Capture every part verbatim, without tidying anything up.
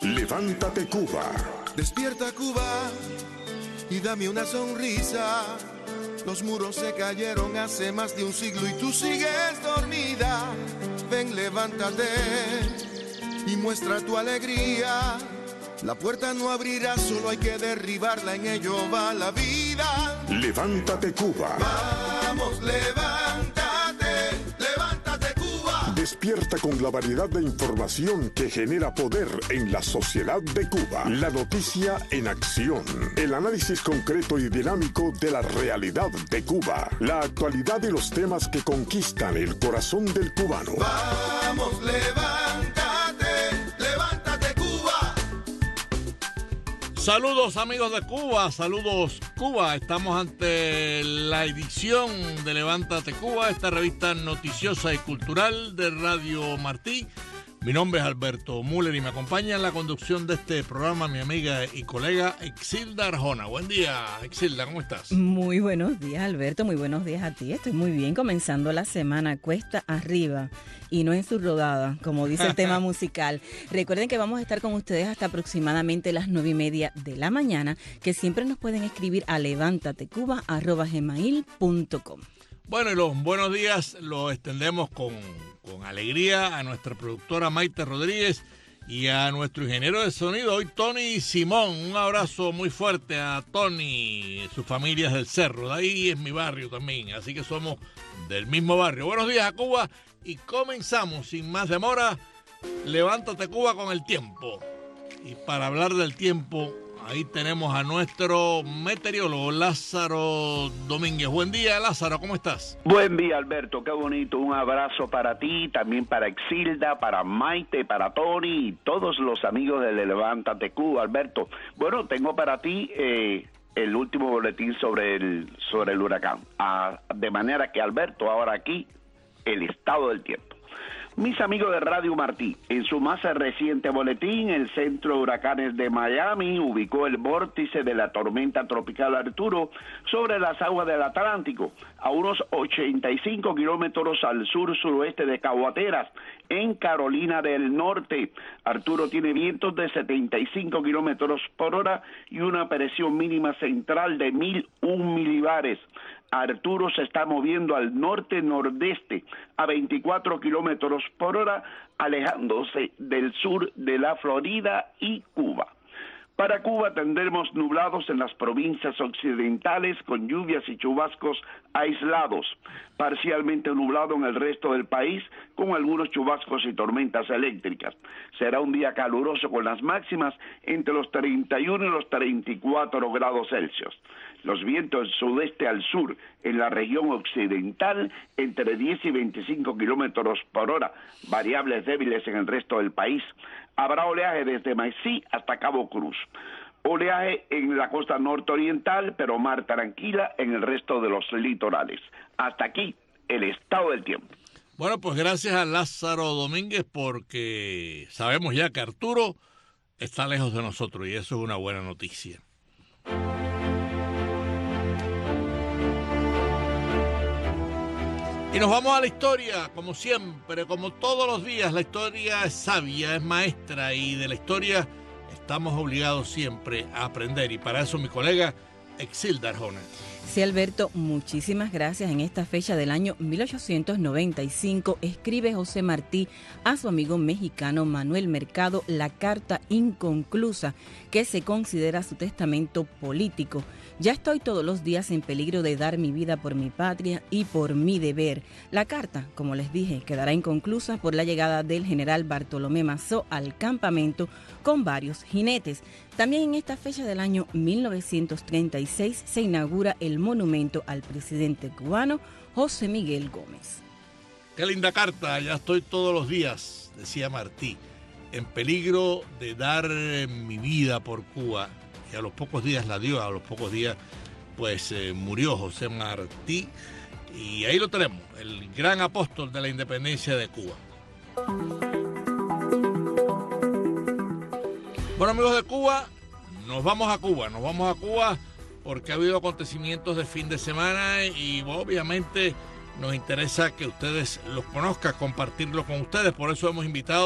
Levántate Cuba. Despierta Cuba y dame una sonrisa. Los muros se cayeron hace más de un siglo y tú sigues dormida. Ven, levántate y muestra tu alegría. La puerta no abrirá, solo hay que derribarla, en ello va la vida. Levántate Cuba. Vamos, levántate, levántate Cuba. Despierta con la variedad de información que genera poder en la sociedad de Cuba. La noticia en acción. El análisis concreto y dinámico de la realidad de Cuba. La actualidad y los temas que conquistan el corazón del cubano. Vamos, levántate, levántate Cuba. Saludos amigos de Cuba, saludos Cuba. Estamos ante la edición de Levántate Cuba, esta revista noticiosa y cultural de Radio Martí. Mi nombre es Alberto Müller y me acompaña en la conducción de este programa mi amiga y colega Exilda Arjona. Buen día, Exilda, ¿cómo estás? Muy buenos días, Alberto, muy buenos días a ti. Estoy muy bien, comenzando la semana cuesta arriba y no en su rodada, como dice el tema musical. Recuerden que vamos a estar con ustedes hasta aproximadamente las nueve y media de la mañana, que siempre nos pueden escribir a levántatecuba arroba gmail punto com. Bueno, y los buenos días los extendemos con, con alegría a nuestra productora Maite Rodríguez y a nuestro ingeniero de sonido, hoy Tony Simón. Un abrazo muy fuerte a Tony, su familia es del Cerro, de ahí es mi barrio también, así que somos del mismo barrio. Buenos días a Cuba y comenzamos sin más demora. Levántate Cuba con el tiempo. Y para hablar del tiempo, ahí tenemos a nuestro meteorólogo Lázaro Domínguez. Buen día, Lázaro, ¿cómo estás? Buen día, Alberto, qué bonito. Un abrazo para ti, también para Exilda, para Maite, para Tony y todos los amigos de Levántate Cuba, Alberto. Bueno, tengo para ti eh, el último boletín sobre el, sobre el huracán. Ah, de manera que, Alberto, ahora aquí, el estado del tiempo. Mis amigos de Radio Martí, en su más reciente boletín, el Centro de Huracanes de Miami ubicó el vórtice de la tormenta tropical Arturo sobre las aguas del Atlántico, a unos ochenta y cinco kilómetros al sur-suroeste de Caguateras, en Carolina del Norte. Arturo tiene vientos de setenta y cinco kilómetros por hora y una presión mínima central de mil un milibares. Arturo se está moviendo al norte-nordeste a veinticuatro kilómetros por hora, alejándose del sur de la Florida y Cuba. Para Cuba tendremos nublados en las provincias occidentales con lluvias y chubascos aislados, parcialmente nublado en el resto del país con algunos chubascos y tormentas eléctricas. Será un día caluroso con las máximas entre los treinta y uno y los treinta y cuatro grados Celsius. Los vientos del sudeste al sur en la región occidental entre diez y veinticinco kilómetros por hora, variables débiles en el resto del país. Habrá oleaje desde Maicí hasta Cabo Cruz. Oleaje en la costa norteoriental, pero mar tranquila en el resto de los litorales. Hasta aquí el estado del tiempo. Bueno, pues gracias a Lázaro Domínguez, porque sabemos ya que Arturo está lejos de nosotros y eso es una buena noticia. Y nos vamos a la historia, como siempre, como todos los días. La historia es sabia, es maestra y de la historia estamos obligados siempre a aprender. Y para eso mi colega Exilda Arjona. Sí, Alberto, muchísimas gracias. En esta fecha del año mil ochocientos noventa y cinco escribe José Martí a su amigo mexicano Manuel Mercado la carta inconclusa que se considera su testamento político. Ya estoy todos los días en peligro de dar mi vida por mi patria y por mi deber. La carta, como les dije, quedará inconclusa por la llegada del general Bartolomé Mazó al campamento con varios jinetes. También en esta fecha del año mil novecientos treinta y seis se inaugura el monumento al presidente cubano José Miguel Gómez. Qué linda carta, ya estoy todos los días, decía Martí, en peligro de dar mi vida por Cuba. Y a los pocos días la dio, a los pocos días pues eh, murió José Martí. Y ahí lo tenemos, el gran apóstol de la independencia de Cuba. Bueno, amigos de Cuba, nos vamos a Cuba, nos vamos a Cuba porque ha habido acontecimientos de fin de semana y obviamente nos interesa que ustedes los conozcan, compartirlos con ustedes. Por eso hemos invitado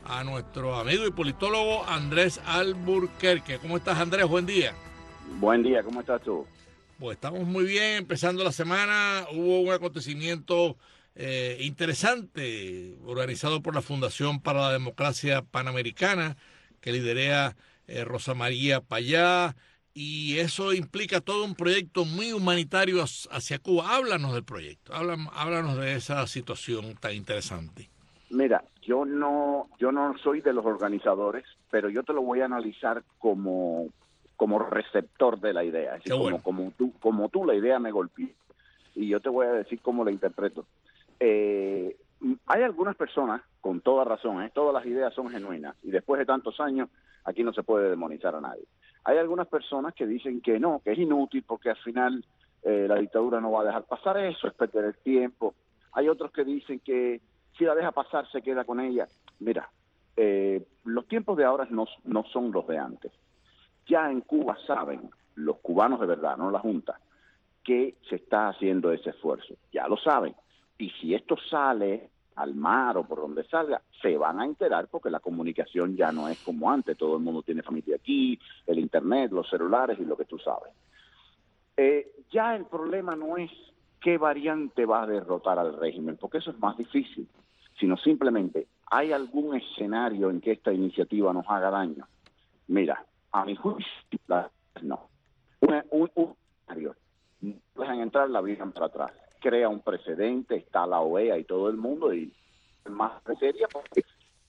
a nuestro amigo y politólogo Andrés Alburquerque. ¿Cómo estás, Andrés? Buen día. Buen día, ¿cómo estás tú? Pues estamos muy bien, empezando la semana. Hubo un acontecimiento eh, interesante organizado por la Fundación para la Democracia Panamericana que liderea eh, Rosa María Payá, y eso implica todo un proyecto muy humanitario hacia Cuba. Háblanos del proyecto, háblanos, háblanos de esa situación tan interesante. Mira, yo no, yo no soy de los organizadores, pero yo te lo voy a analizar como, como receptor de la idea. Es decir, bueno. como, como, tú, como tú la idea me golpeó, y yo te voy a decir cómo la interpreto. Eh, hay algunas personas, con toda razón, ¿eh? Todas las ideas son genuinas, y después de tantos años, aquí no se puede demonizar a nadie. Hay algunas personas que dicen que no, que es inútil, porque al final eh, la dictadura no va a dejar pasar eso, es perder el tiempo. Hay otros que dicen que si la deja pasar, se queda con ella. Mira, eh, los tiempos de ahora no, no son los de antes. Ya en Cuba saben, los cubanos de verdad, no la Junta, que se está haciendo ese esfuerzo. Ya lo saben. Y si esto sale al mar o por donde salga, se van a enterar, porque la comunicación ya no es como antes. Todo el mundo tiene familia aquí, el internet, los celulares y lo que tú sabes. Eh, ya el problema no es qué variante va a derrotar al régimen, porque eso es más difícil, sino simplemente, ¿hay algún escenario en que esta iniciativa nos haga daño? Mira, a mi juicio, no. Un, un, un escenario, no dejan entrar, la viran para atrás. Crea un precedente, está la O E A y todo el mundo, y más seria porque...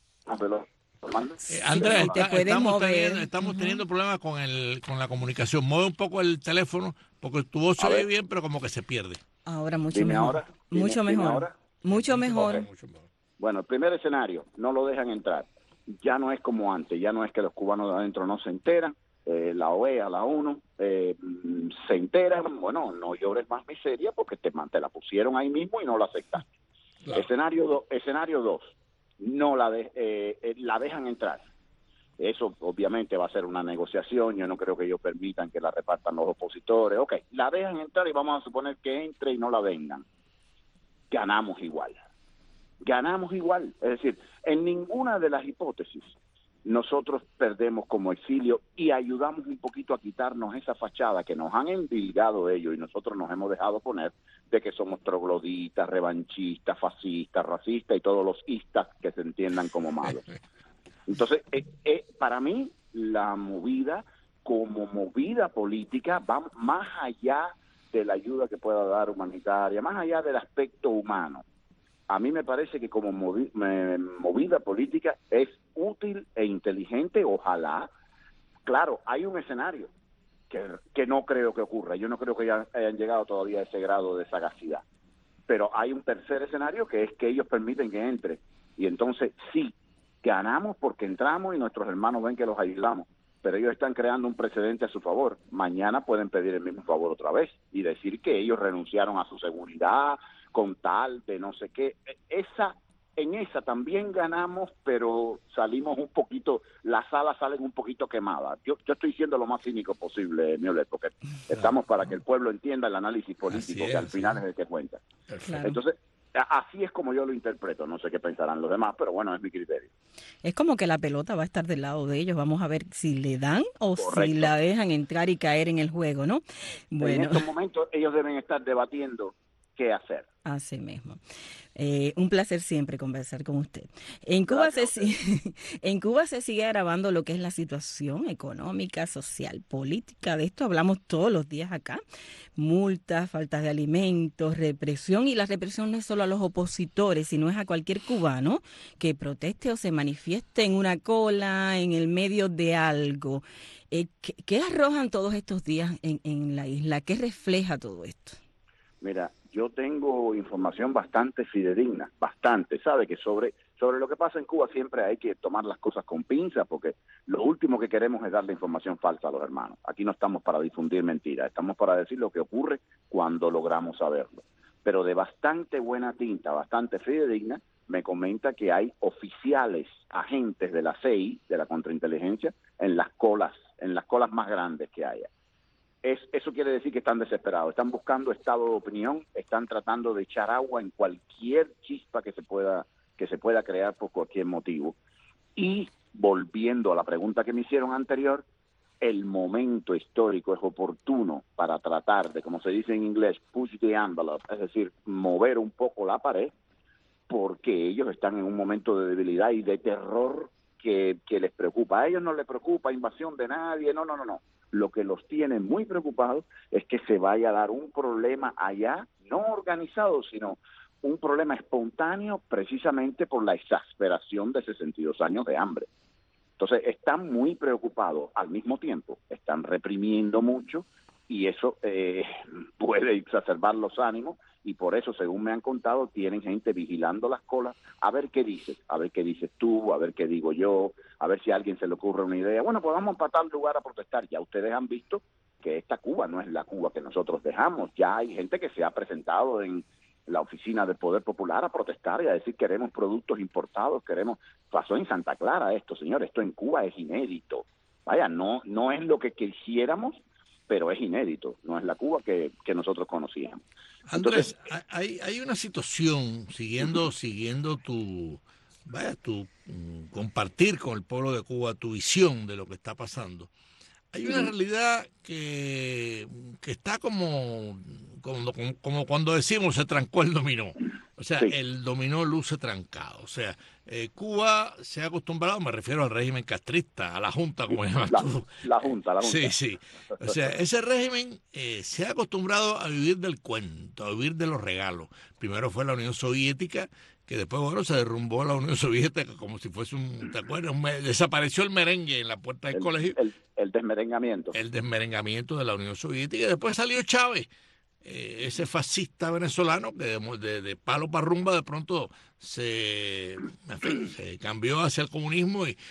Eh, Andrés, sí, está, estamos, mover. teniendo, estamos uh-huh. teniendo problemas con el con la comunicación. Mueve un poco el teléfono, porque tu voz se oye bien, pero como que se pierde. Ahora mucho dime mejor. Ahora, dime, mucho dime mejor. Ahora. Mucho mejor. Okay. Bueno, el primer escenario, no lo dejan entrar. Ya no es como antes, ya no es que los cubanos de adentro no se enteran, eh, la O E A, la ONU, eh, se enteran, bueno, no llores más miseria porque te, te la pusieron ahí mismo y no la aceptaste. Claro. Escenario dos, escenario dos, no la, de, eh, eh, la dejan entrar. Eso obviamente va a ser una negociación, yo no creo que ellos permitan que la repartan los opositores. Ok, la dejan entrar y vamos a suponer que entre y no la vengan. Ganamos igual. Ganamos igual. Es decir, en ninguna de las hipótesis nosotros perdemos como exilio y ayudamos un poquito a quitarnos esa fachada que nos han endilgado ellos y nosotros nos hemos dejado poner de que somos trogloditas, revanchistas, fascistas, racistas y todos los istas que se entiendan como malos. Entonces, eh, eh, para mí, la movida como movida política va más allá de la ayuda que pueda dar humanitaria, más allá del aspecto humano. A mí me parece que como movi- me, movida política es útil e inteligente, ojalá. Claro, hay un escenario que, que no creo que ocurra. Yo no creo que ya hayan llegado todavía a ese grado de sagacidad. Pero hay un tercer escenario que es que ellos permiten que entre. Y entonces sí, ganamos porque entramos y nuestros hermanos ven que los ayudamos, pero ellos están creando un precedente a su favor. Mañana pueden pedir el mismo favor otra vez y decir que ellos renunciaron a su seguridad con tal de no sé qué. Esa, en esa también ganamos, pero salimos un poquito, las alas salen un poquito quemadas. Yo, yo estoy siendo lo más cínico posible, Miolet, porque estamos para que el pueblo entienda el análisis político, es, que al final sí. es el que cuenta. Claro. Entonces, así es como yo lo interpreto, no sé qué pensarán los demás, pero bueno, es mi criterio. Es como que la pelota va a estar del lado de ellos, vamos a ver si le dan o Correcto. Si la dejan entrar y caer en el juego, ¿no? Bueno. En estos momentos ellos deben estar debatiendo qué hacer. Así mismo. Eh, un placer siempre conversar con usted. En Cuba, se, en Cuba se sigue agravando lo que es la situación económica, social, política. De esto hablamos todos los días acá. Multas, faltas de alimentos, represión. Y la represión no es solo a los opositores, sino es a cualquier cubano que proteste o se manifieste en una cola, en el medio de algo. Eh, ¿qué, ¿Qué arrojan todos estos días en, en la isla? ¿Qué refleja todo esto? Mira, yo tengo información bastante fidedigna, bastante, ¿sabe? Que sobre sobre lo que pasa en Cuba siempre hay que tomar las cosas con pinzas, porque lo último que queremos es darle información falsa a los hermanos. Aquí no estamos para difundir mentiras, estamos para decir lo que ocurre cuando logramos saberlo. Pero de bastante buena tinta, bastante fidedigna, me comenta que hay oficiales, agentes de la C I I, de la contrainteligencia, en las colas, en las colas más grandes que haya. Es, eso quiere decir que están desesperados, están buscando estado de opinión, están tratando de echar agua en cualquier chispa que se pueda que se pueda crear por cualquier motivo. Y volviendo a la pregunta que me hicieron anterior, el momento histórico es oportuno para tratar de, como se dice en inglés, push the envelope, es decir, mover un poco la pared, porque ellos están en un momento de debilidad y de terror que, que les preocupa. A ellos no les preocupa invasión de nadie, no, no, no, no. Lo que los tiene muy preocupados es que se vaya a dar un problema allá, no organizado, sino un problema espontáneo precisamente por la exasperación de sesenta y dos años de hambre. Entonces, están muy preocupados al mismo tiempo, están reprimiendo mucho y eso eh, puede exacerbar los ánimos y por eso, según me han contado, tienen gente vigilando las colas a ver qué dices, a ver qué dices tú, a ver qué digo yo, a ver si a alguien se le ocurre una idea. Bueno, pues vamos para tal lugar a protestar. Ya ustedes han visto que esta Cuba no es la Cuba que nosotros dejamos. Ya hay gente que se ha presentado en la oficina del Poder Popular a protestar y a decir queremos productos importados, queremos... Pasó en Santa Clara esto, señor, esto en Cuba es inédito. Vaya, no no es lo que quisiéramos, pero es inédito, no es la Cuba que, que nosotros conocíamos. Andrés, Entonces, hay, hay una situación, siguiendo, uh-huh. siguiendo tu, vaya, tu um, compartir con el pueblo de Cuba tu visión de lo que está pasando. Hay una realidad que, que está como, como, como cuando decimos se trancó el dominó. O sea, sí. el dominó luce trancado. O sea, eh, Cuba se ha acostumbrado, me refiero al régimen castrista, a la Junta, como llamas la, tú. La Junta, la Junta. Sí, sí. O sea, ese régimen eh, se ha acostumbrado a vivir del cuento, a vivir de los regalos. Primero fue la Unión Soviética, que después, bueno, se derrumbó la Unión Soviética como si fuese un, ¿te acuerdas? Un, desapareció el merengue en la puerta del el, colegio. El, el desmerengamiento. El desmerengamiento de la Unión Soviética. Y después salió Chávez, eh, ese fascista venezolano que de, de, de palo para rumba de pronto se, en fin, se cambió hacia el comunismo y,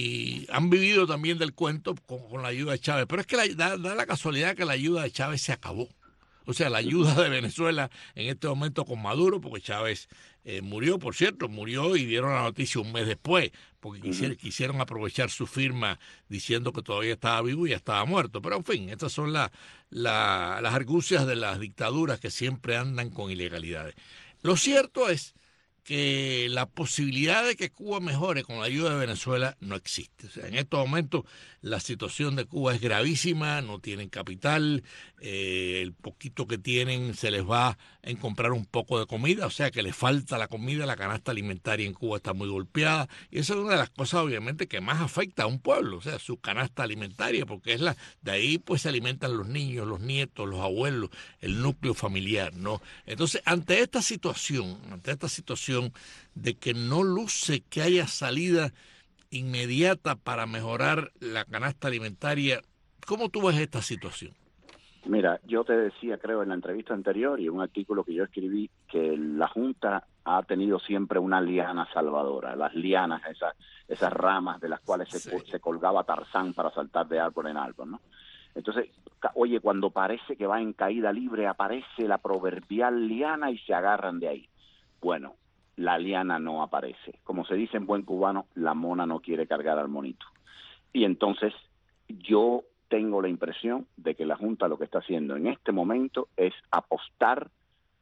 y han vivido también del cuento con, con la ayuda de Chávez. Pero es que la, da, da la casualidad que la ayuda de Chávez se acabó. O sea, la ayuda de Venezuela en este momento con Maduro, porque Chávez eh, murió, por cierto, murió y dieron la noticia un mes después, porque quisieron, uh-huh. quisieron aprovechar su firma diciendo que todavía estaba vivo y ya estaba muerto. Pero, en fin, estas son la, la, las argucias de las dictaduras que siempre andan con ilegalidades. Lo cierto es que la posibilidad de que Cuba mejore con la ayuda de Venezuela no existe. O sea, en estos momentos la situación de Cuba es gravísima, no tienen capital, eh, el poquito que tienen se les va en comprar un poco de comida, o sea que les falta la comida, la canasta alimentaria en Cuba está muy golpeada, y esa es una de las cosas obviamente que más afecta a un pueblo, o sea, su canasta alimentaria, porque es la de ahí pues se alimentan los niños, los nietos, los abuelos, el núcleo familiar, ¿no? Entonces, ante esta situación, ante esta situación de que no luce que haya salida inmediata para mejorar la canasta alimentaria, ¿cómo tú ves esta situación? Mira, yo te decía, creo, en la entrevista anterior y en un artículo que yo escribí, que la Junta ha tenido siempre una liana salvadora, las lianas, esas, esas ramas de las cuales se, sí. se colgaba Tarzán para saltar de árbol en árbol, ¿no? Entonces, oye, cuando parece que va en caída libre, aparece la proverbial liana y se agarran de ahí. Bueno, la liana no aparece. Como se dice en buen cubano, la mona no quiere cargar al monito. Y entonces yo tengo la impresión de que la Junta lo que está haciendo en este momento es apostar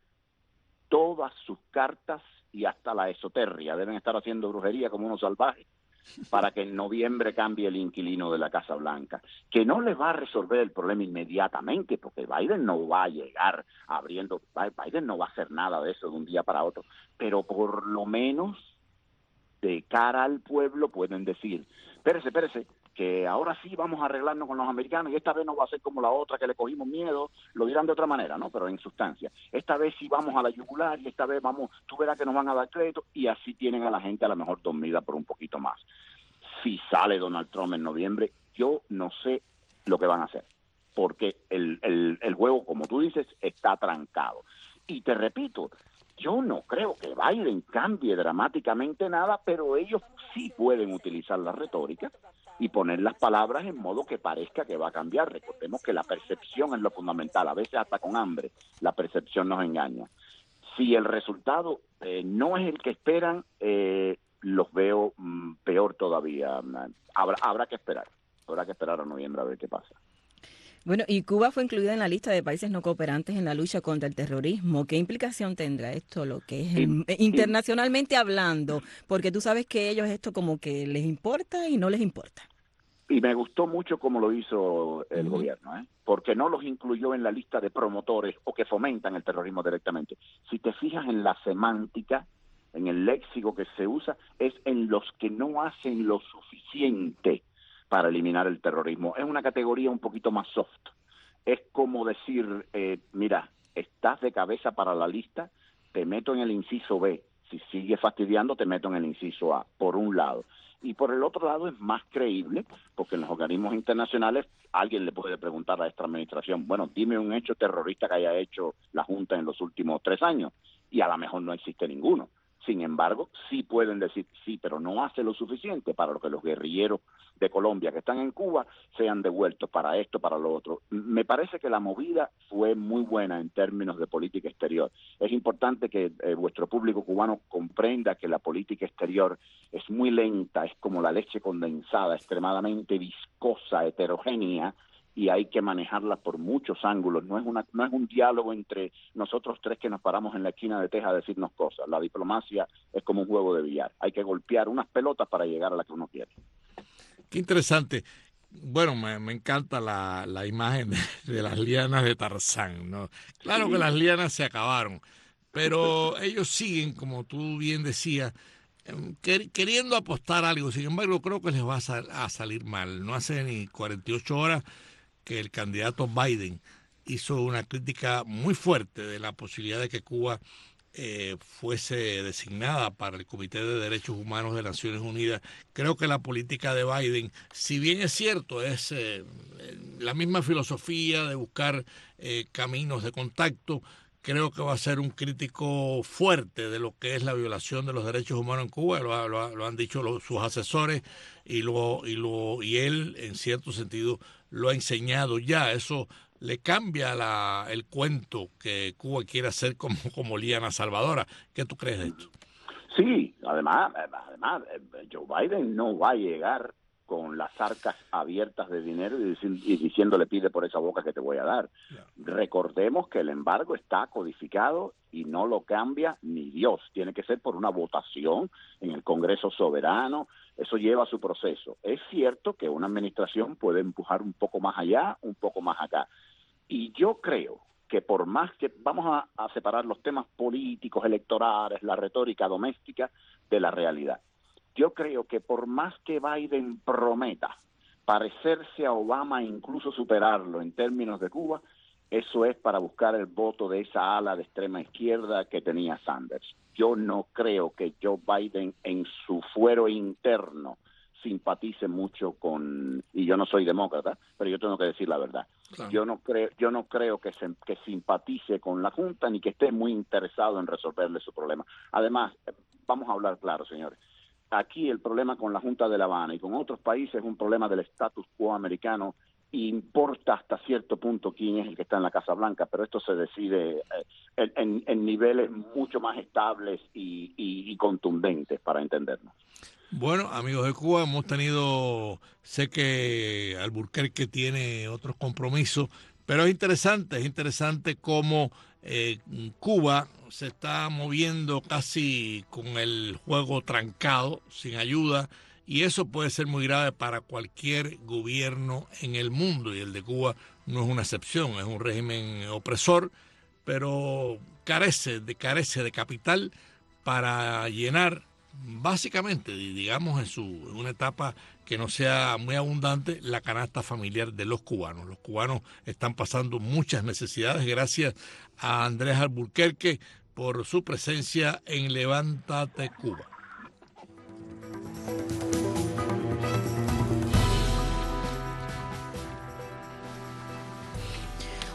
todas sus cartas y hasta la esoterria. Deben estar haciendo brujería como unos salvajes para que en noviembre cambie el inquilino de la Casa Blanca, que no les va a resolver el problema inmediatamente, porque Biden no va a llegar abriendo, Biden no va a hacer nada de eso de un día para otro, pero por lo menos de cara al pueblo pueden decir, espérese, espérese, que ahora sí vamos a arreglarnos con los americanos y esta vez no va a ser como la otra que le cogimos miedo, lo dirán de otra manera, ¿no? Pero en sustancia, esta vez sí vamos a la yugular y esta vez vamos, tú verás que nos van a dar crédito y así tienen a la gente a lo mejor dormida por un poquito más. Si sale Donald Trump en noviembre, yo no sé lo que van a hacer, porque el, el, el juego, como tú dices, está trancado. Y te repito, yo no creo que Biden cambie dramáticamente nada, pero ellos sí pueden utilizar la retórica y poner las palabras en modo que parezca que va a cambiar. Recordemos que la percepción es lo fundamental, a veces hasta con hambre la percepción nos engaña. Si el resultado eh, no es el que esperan, eh, los veo mm, peor todavía. Habrá, habrá que esperar, habrá que esperar a noviembre a ver qué pasa. Bueno, y Cuba fue incluida en la lista de países no cooperantes en la lucha contra el terrorismo. ¿Qué implicación tendrá esto, lo que es el, Y- internacionalmente hablando? Porque tú sabes que ellos esto como que les importa y no les importa. Y me gustó mucho cómo lo hizo el Ujú. gobierno, ¿eh? Porque no los incluyó en la lista de promotores o que fomentan el terrorismo directamente. Si te fijas en la semántica, en el léxico que se usa, es en los que no hacen lo suficiente para eliminar el terrorismo. Es una categoría un poquito más soft. Es como decir, eh, mira, estás de cabeza para la lista, te meto en el inciso B. Si sigues fastidiando, te meto en el inciso A, por un lado. Y por el otro lado es más creíble, porque en los organismos internacionales alguien le puede preguntar a esta administración, bueno, dime un hecho terrorista que haya hecho la Junta en los últimos tres años, y a lo mejor no existe ninguno. Sin embargo, sí pueden decir, sí, pero no hace lo suficiente para que los guerrilleros de Colombia que están en Cuba sean devueltos para esto, para lo otro. Me parece que la movida fue muy buena en términos de política exterior. Es importante que eh, vuestro público cubano comprenda que la política exterior es muy lenta, es como la leche condensada, extremadamente viscosa, heterogénea, y hay que manejarla por muchos ángulos. No es una, no es un diálogo entre nosotros tres que nos paramos en la esquina de Texas a decirnos cosas. La diplomacia es como un juego de billar. Hay que golpear unas pelotas para llegar a la que uno quiere. Qué interesante. Bueno, me, me encanta la, la imagen de, de las lianas de Tarzán, ¿no? Claro Sí. que las lianas se acabaron, pero ellos siguen, como tú bien decías, em, quer- queriendo apostar algo. Sin embargo, creo que les va a, sal- a salir mal. No hace ni cuarenta y ocho horas que el candidato Biden hizo una crítica muy fuerte de la posibilidad de que Cuba eh, fuese designada para el Comité de Derechos Humanos de Naciones Unidas. Creo que la política de Biden, si bien es cierto, es eh, la misma filosofía de buscar eh, caminos de contacto, creo que va a ser un crítico fuerte de lo que es la violación de los derechos humanos en Cuba. Lo, ha- lo ha- lo han dicho los- sus asesores y, lo, y, lo, y él, en cierto sentido, lo ha enseñado ya. Eso le cambia la, el cuento que Cuba quiere hacer como, como liana salvadora. ¿Qué tú crees de esto? Sí, además, eh, además eh, Joe Biden no va a llegar con las arcas abiertas de dinero y, dici- y diciéndole pide por esa boca que te voy a dar. Claro. Recordemos que el embargo está codificado y no lo cambia ni Dios. Tiene que ser por una votación en el Congreso soberano. Eso lleva su proceso. Es cierto que una administración puede empujar un poco más allá, un poco más acá. Y yo creo que por más que vamos a, a separar los temas políticos, electorales, la retórica doméstica de la realidad. Yo creo que por más que Biden prometa parecerse a Obama e incluso superarlo en términos de Cuba, eso es para buscar el voto de esa ala de extrema izquierda que tenía Sanders. Yo no creo que Joe Biden en su fuero interno simpatice mucho con, y yo no soy demócrata, pero yo tengo que decir la verdad. Claro. Yo no creo, yo no creo que, se, que simpatice con la Junta ni que esté muy interesado en resolverle su problema. Además, vamos a hablar claro, señores. Aquí el problema con la Junta de La Habana y con otros países es un problema del status quo americano. Importa hasta cierto punto quién es el que está en la Casa Blanca, pero esto se decide eh, en, en, en niveles mucho más estables y, y, y contundentes, para entendernos. Bueno, amigos de Cuba, hemos tenido, sé que Alburquerque tiene otros compromisos, pero es interesante, es interesante cómo eh, Cuba se está moviendo casi con el juego trancado, sin ayuda, y eso puede ser muy grave para cualquier gobierno en el mundo, y el de Cuba no es una excepción, es un régimen opresor, pero carece de, carece de capital para llenar básicamente, digamos, en, su, en una etapa que no sea muy abundante, la canasta familiar de los cubanos. Los cubanos están pasando muchas necesidades gracias a Andrés Alburquerque por su presencia en Levántate Cuba.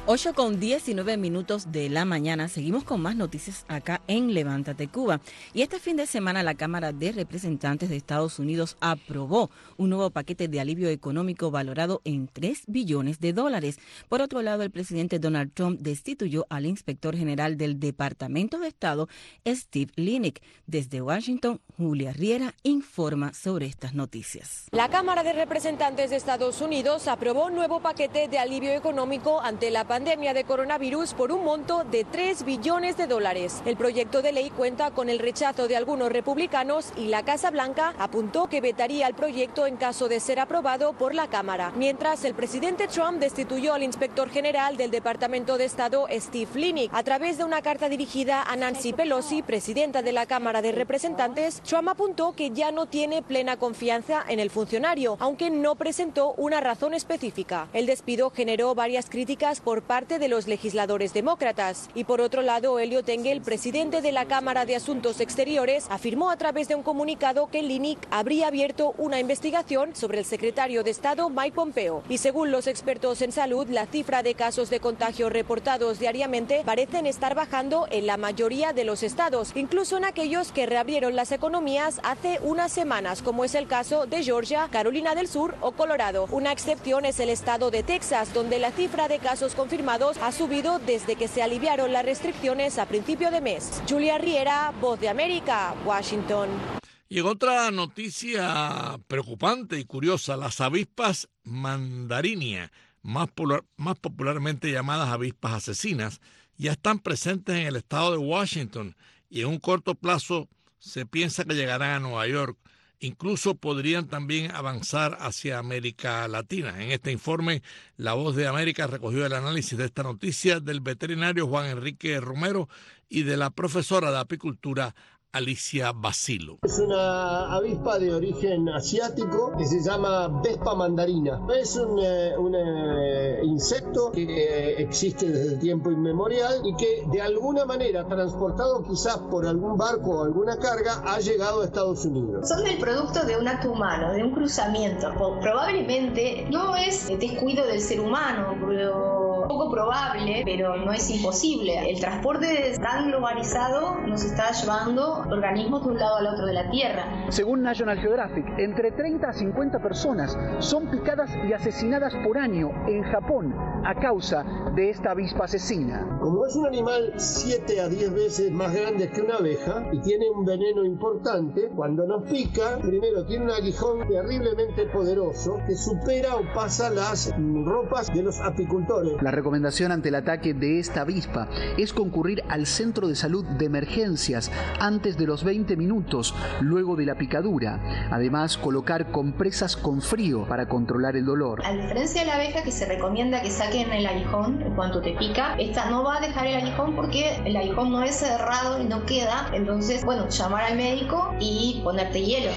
ocho con diecinueve minutos de la mañana. Seguimos con más noticias acá en Levántate Cuba. Y este fin de semana la Cámara de Representantes de Estados Unidos aprobó un nuevo paquete de alivio económico valorado en tres billones de dólares. Por otro lado, el presidente Donald Trump destituyó al inspector general del Departamento de Estado, Steve Linick. Desde Washington, Julia Riera informa sobre estas noticias. La Cámara de Representantes de Estados Unidos aprobó un nuevo paquete de alivio económico ante la pandemia de coronavirus por un monto de tres billones de dólares. El proyecto de ley cuenta con el rechazo de algunos republicanos y la Casa Blanca apuntó que vetaría el proyecto en caso de ser aprobado por la Cámara. Mientras, el presidente Trump destituyó al inspector general del Departamento de Estado, Steve Linick. A través de una carta dirigida a Nancy Pelosi, presidenta de la Cámara de Representantes, Trump apuntó que ya no tiene plena confianza en el funcionario, aunque no presentó una razón específica. El despido generó varias críticas por parte de los legisladores demócratas. Y por otro lado, Eliot Engel, presidente de la Cámara de Asuntos Exteriores, afirmó a través de un comunicado que Linick habría abierto una investigación sobre el secretario de Estado Mike Pompeo. Y según los expertos en salud, la cifra de casos de contagio reportados diariamente parecen estar bajando en la mayoría de los estados, incluso en aquellos que reabrieron las economías hace unas semanas, como es el caso de Georgia, Carolina del Sur o Colorado. Una excepción es el estado de Texas, donde la cifra de casos confirmados ha subido desde que se aliviaron las restricciones a principio de mes. Julia Riera, Voz de América, Washington. Y en otra noticia preocupante y curiosa, las avispas mandarinia, más, popular, más popularmente llamadas avispas asesinas, ya están presentes en el estado de Washington y en un corto plazo se piensa que llegarán a Nueva York. Incluso podrían también avanzar hacia América Latina. En este informe, La Voz de América recogió el análisis de esta noticia del veterinario Juan Enrique Romero y de la profesora de apicultura Alicia Basilo. Es una avispa de origen asiático que se llama Vespa mandarina. Es un, eh, un eh, insecto que eh, existe desde el tiempo inmemorial y que de alguna manera, transportado quizás por algún barco o alguna carga, ha llegado a Estados Unidos. Son el producto de un acto humano, de un cruzamiento. Probablemente no es descuido del ser humano, pero poco probable, pero no es imposible. El transporte tan globalizado nos está llevando organismos de un lado al otro de la Tierra. Según National Geographic, entre treinta a cincuenta personas son picadas y asesinadas por año en Japón a causa de esta avispa asesina. Como es un animal siete a diez veces más grande que una abeja y tiene un veneno importante, cuando nos pica, primero tiene un aguijón terriblemente poderoso que supera o pasa las ropas de los apicultores. La recomendación ante el ataque de esta avispa es concurrir al centro de salud de emergencias antes de los veinte minutos luego de la picadura. Además, colocar compresas con frío para controlar el dolor. A diferencia de la abeja, que se recomienda que saquen el aguijón en cuanto te pica, esta no va a dejar el aguijón porque el aguijón no es cerrado y no queda. Entonces, bueno, llamar al médico y ponerte hielo.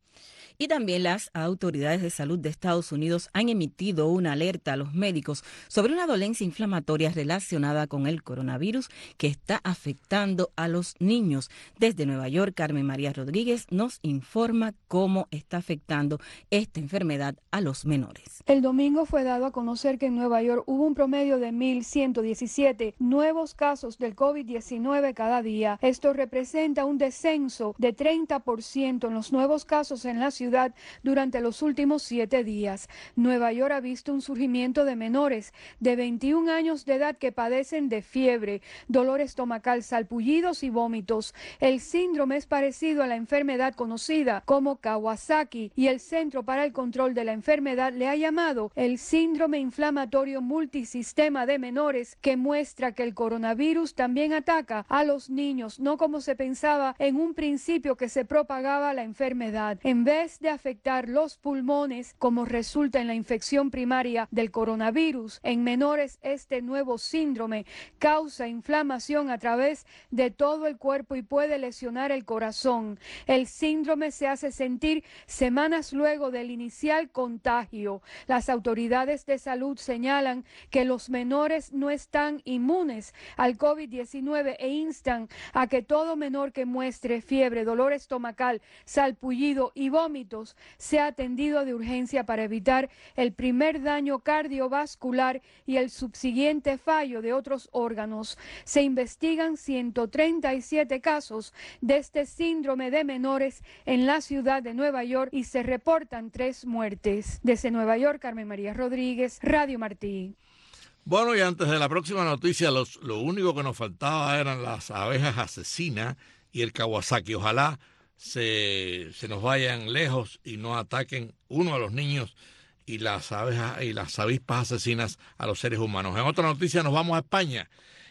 Y también las autoridades de salud de Estados Unidos han emitido una alerta a los médicos sobre una dolencia inflamatoria relacionada con el coronavirus que está afectando a los niños. Desde Nueva York, Carmen María Rodríguez nos informa cómo está afectando esta enfermedad a los menores. El domingo fue dado a conocer que en Nueva York hubo un promedio de mil ciento diecisiete nuevos casos del COVID diecinueve cada día. Esto representa un descenso de treinta por ciento en los nuevos casos en la ciudad durante los últimos siete días. Nueva York ha visto un surgimiento de menores de veintiún años de edad que padecen de fiebre, dolor estomacal, salpullidos y vómitos. El síndrome es parecido a la enfermedad conocida como Kawasaki y el Centro para el Control de la Enfermedad le ha llamado el síndrome inflamatorio multisistema de menores, que muestra que el coronavirus también ataca a los niños, no como se pensaba en un principio que se propagaba la enfermedad. En vez de afectar los pulmones, como resulta en la infección primaria del coronavirus, en menores este nuevo síndrome causa inflamación a través de todo el cuerpo y puede lesionar el corazón. El síndrome se hace sentir semanas luego del inicial contagio. Las autoridades de salud señalan que los menores no están inmunes al COVID diecinueve e instan a que todo menor que muestre fiebre, dolor estomacal, salpullido y vómito congénitos se ha atendido de urgencia para evitar el primer daño cardiovascular y el subsiguiente fallo de otros órganos. Se investigan ciento treinta y siete casos de este síndrome de menores en la ciudad de Nueva York y se reportan tres muertes. Desde Nueva York, Carmen María Rodríguez, Radio Martí. Bueno, y antes de la próxima noticia, los, lo único que nos faltaba eran las abejas asesinas y el Kawasaki. Ojalá se, se nos vayan lejos y no ataquen uno a los niños y las abejas y las avispas asesinas a los seres humanos. En otra noticia nos vamos a España.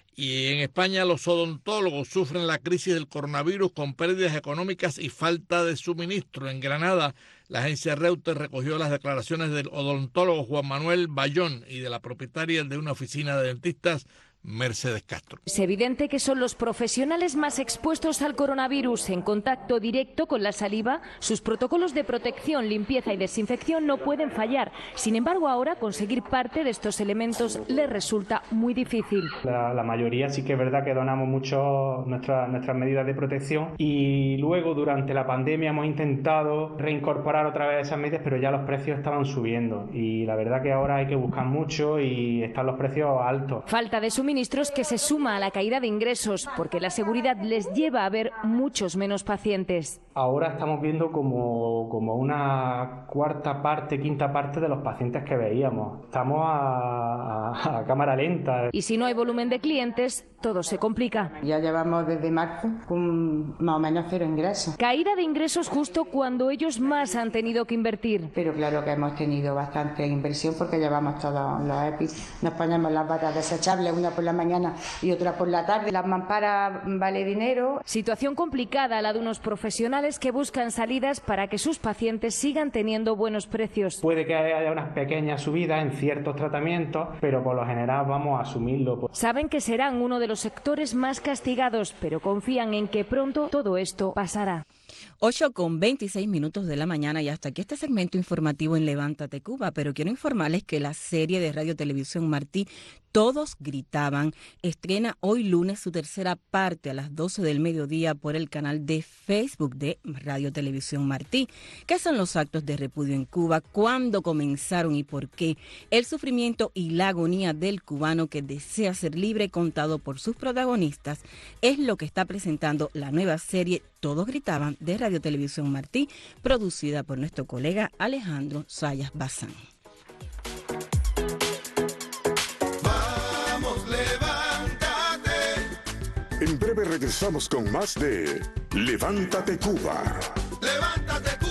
Y en España los odontólogos sufren la crisis del coronavirus con pérdidas económicas y falta de suministro. En Granada, la agencia Reuters recogió las declaraciones del odontólogo Juan Manuel Bayón y de la propietaria de una oficina de dentistas, Mercedes Castro. Es evidente que son los profesionales más expuestos al coronavirus, en contacto directo con la saliva. Sus protocolos de protección, limpieza y desinfección no pueden fallar. Sin embargo, ahora conseguir parte de estos elementos les resulta muy difícil. La, la mayoría sí que es verdad que donamos mucho nuestra, nuestras medidas de protección y luego durante la pandemia hemos intentado reincorporar otra vez esas medidas, pero ya los precios estaban subiendo y la verdad que ahora hay que buscar mucho y están los precios altos. Falta de suministros que se suma a la caída de ingresos, porque la seguridad les lleva a ver muchos menos pacientes. Ahora estamos viendo como, como una cuarta parte, quinta parte de los pacientes que veíamos. Estamos a, a, a cámara lenta. Y si no hay volumen de clientes, todo se complica. Ya llevamos desde marzo con más o menos cero ingresos. Caída de ingresos justo cuando ellos más han tenido que invertir. Pero claro que hemos tenido bastante inversión porque llevamos todos los E P I. Nos ponemos las batas desechables, una por la mañana y otra por la tarde. Las mamparas vale dinero. Situación complicada la de unos profesionales que buscan salidas para que sus pacientes sigan teniendo buenos precios. Puede que haya unas pequeñas subidas en ciertos tratamientos, pero por lo general vamos a asumirlo. Saben que serán uno de los sectores más castigados, pero confían en que pronto todo esto pasará. ocho con veintiséis minutos de la mañana y hasta aquí este segmento informativo en Levántate Cuba, pero quiero informarles que la serie de Radio Televisión Martí Todos Gritaban estrena hoy lunes su tercera parte a las doce del mediodía por el canal de Facebook de Radio Televisión Martí. ¿Qué son los actos de repudio en Cuba? ¿Cuándo comenzaron y por qué? El sufrimiento y la agonía del cubano que desea ser libre, contado por sus protagonistas, es lo que está presentando la nueva serie Todos Gritaban de Radio Televisión Martí, producida por nuestro colega Alejandro Sayas Bazán. Vamos, levántate. En breve regresamos con más de Levántate Cuba. Levántate Cuba.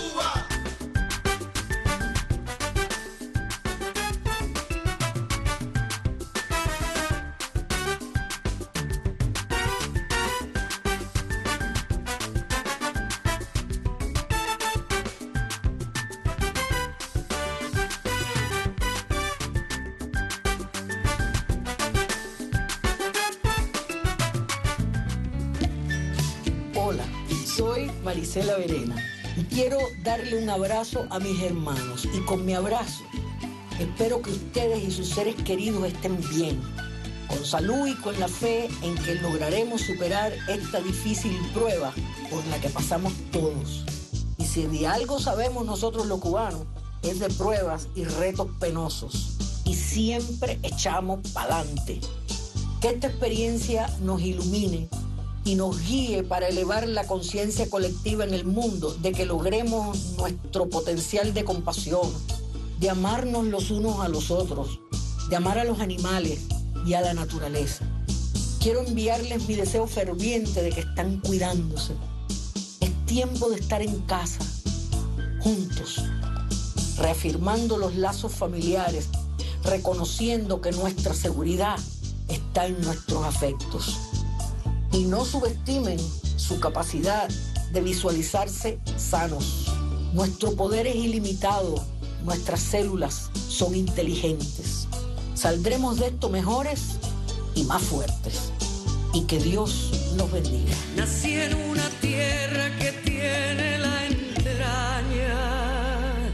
Marisela Verena y quiero darle un abrazo a mis hermanos y con mi abrazo espero que ustedes y sus seres queridos estén bien, con salud y con la fe en que lograremos superar esta difícil prueba por la que pasamos todos. Y si de algo sabemos nosotros los cubanos es de pruebas y retos penosos y siempre echamos pa'lante. Que esta experiencia nos ilumine y nos guíe para elevar la conciencia colectiva en el mundo, de que logremos nuestro potencial de compasión, de amarnos los unos a los otros, de amar a los animales y a la naturaleza. Quiero enviarles mi deseo ferviente de que están cuidándose. Es tiempo de estar en casa, juntos, reafirmando los lazos familiares, reconociendo que nuestra seguridad está en nuestros afectos. Y no subestimen su capacidad de visualizarse sanos. Nuestro poder es ilimitado, nuestras células son inteligentes. Saldremos de esto mejores y más fuertes. Y que Dios nos bendiga. Nací en una tierra que tiene la entraña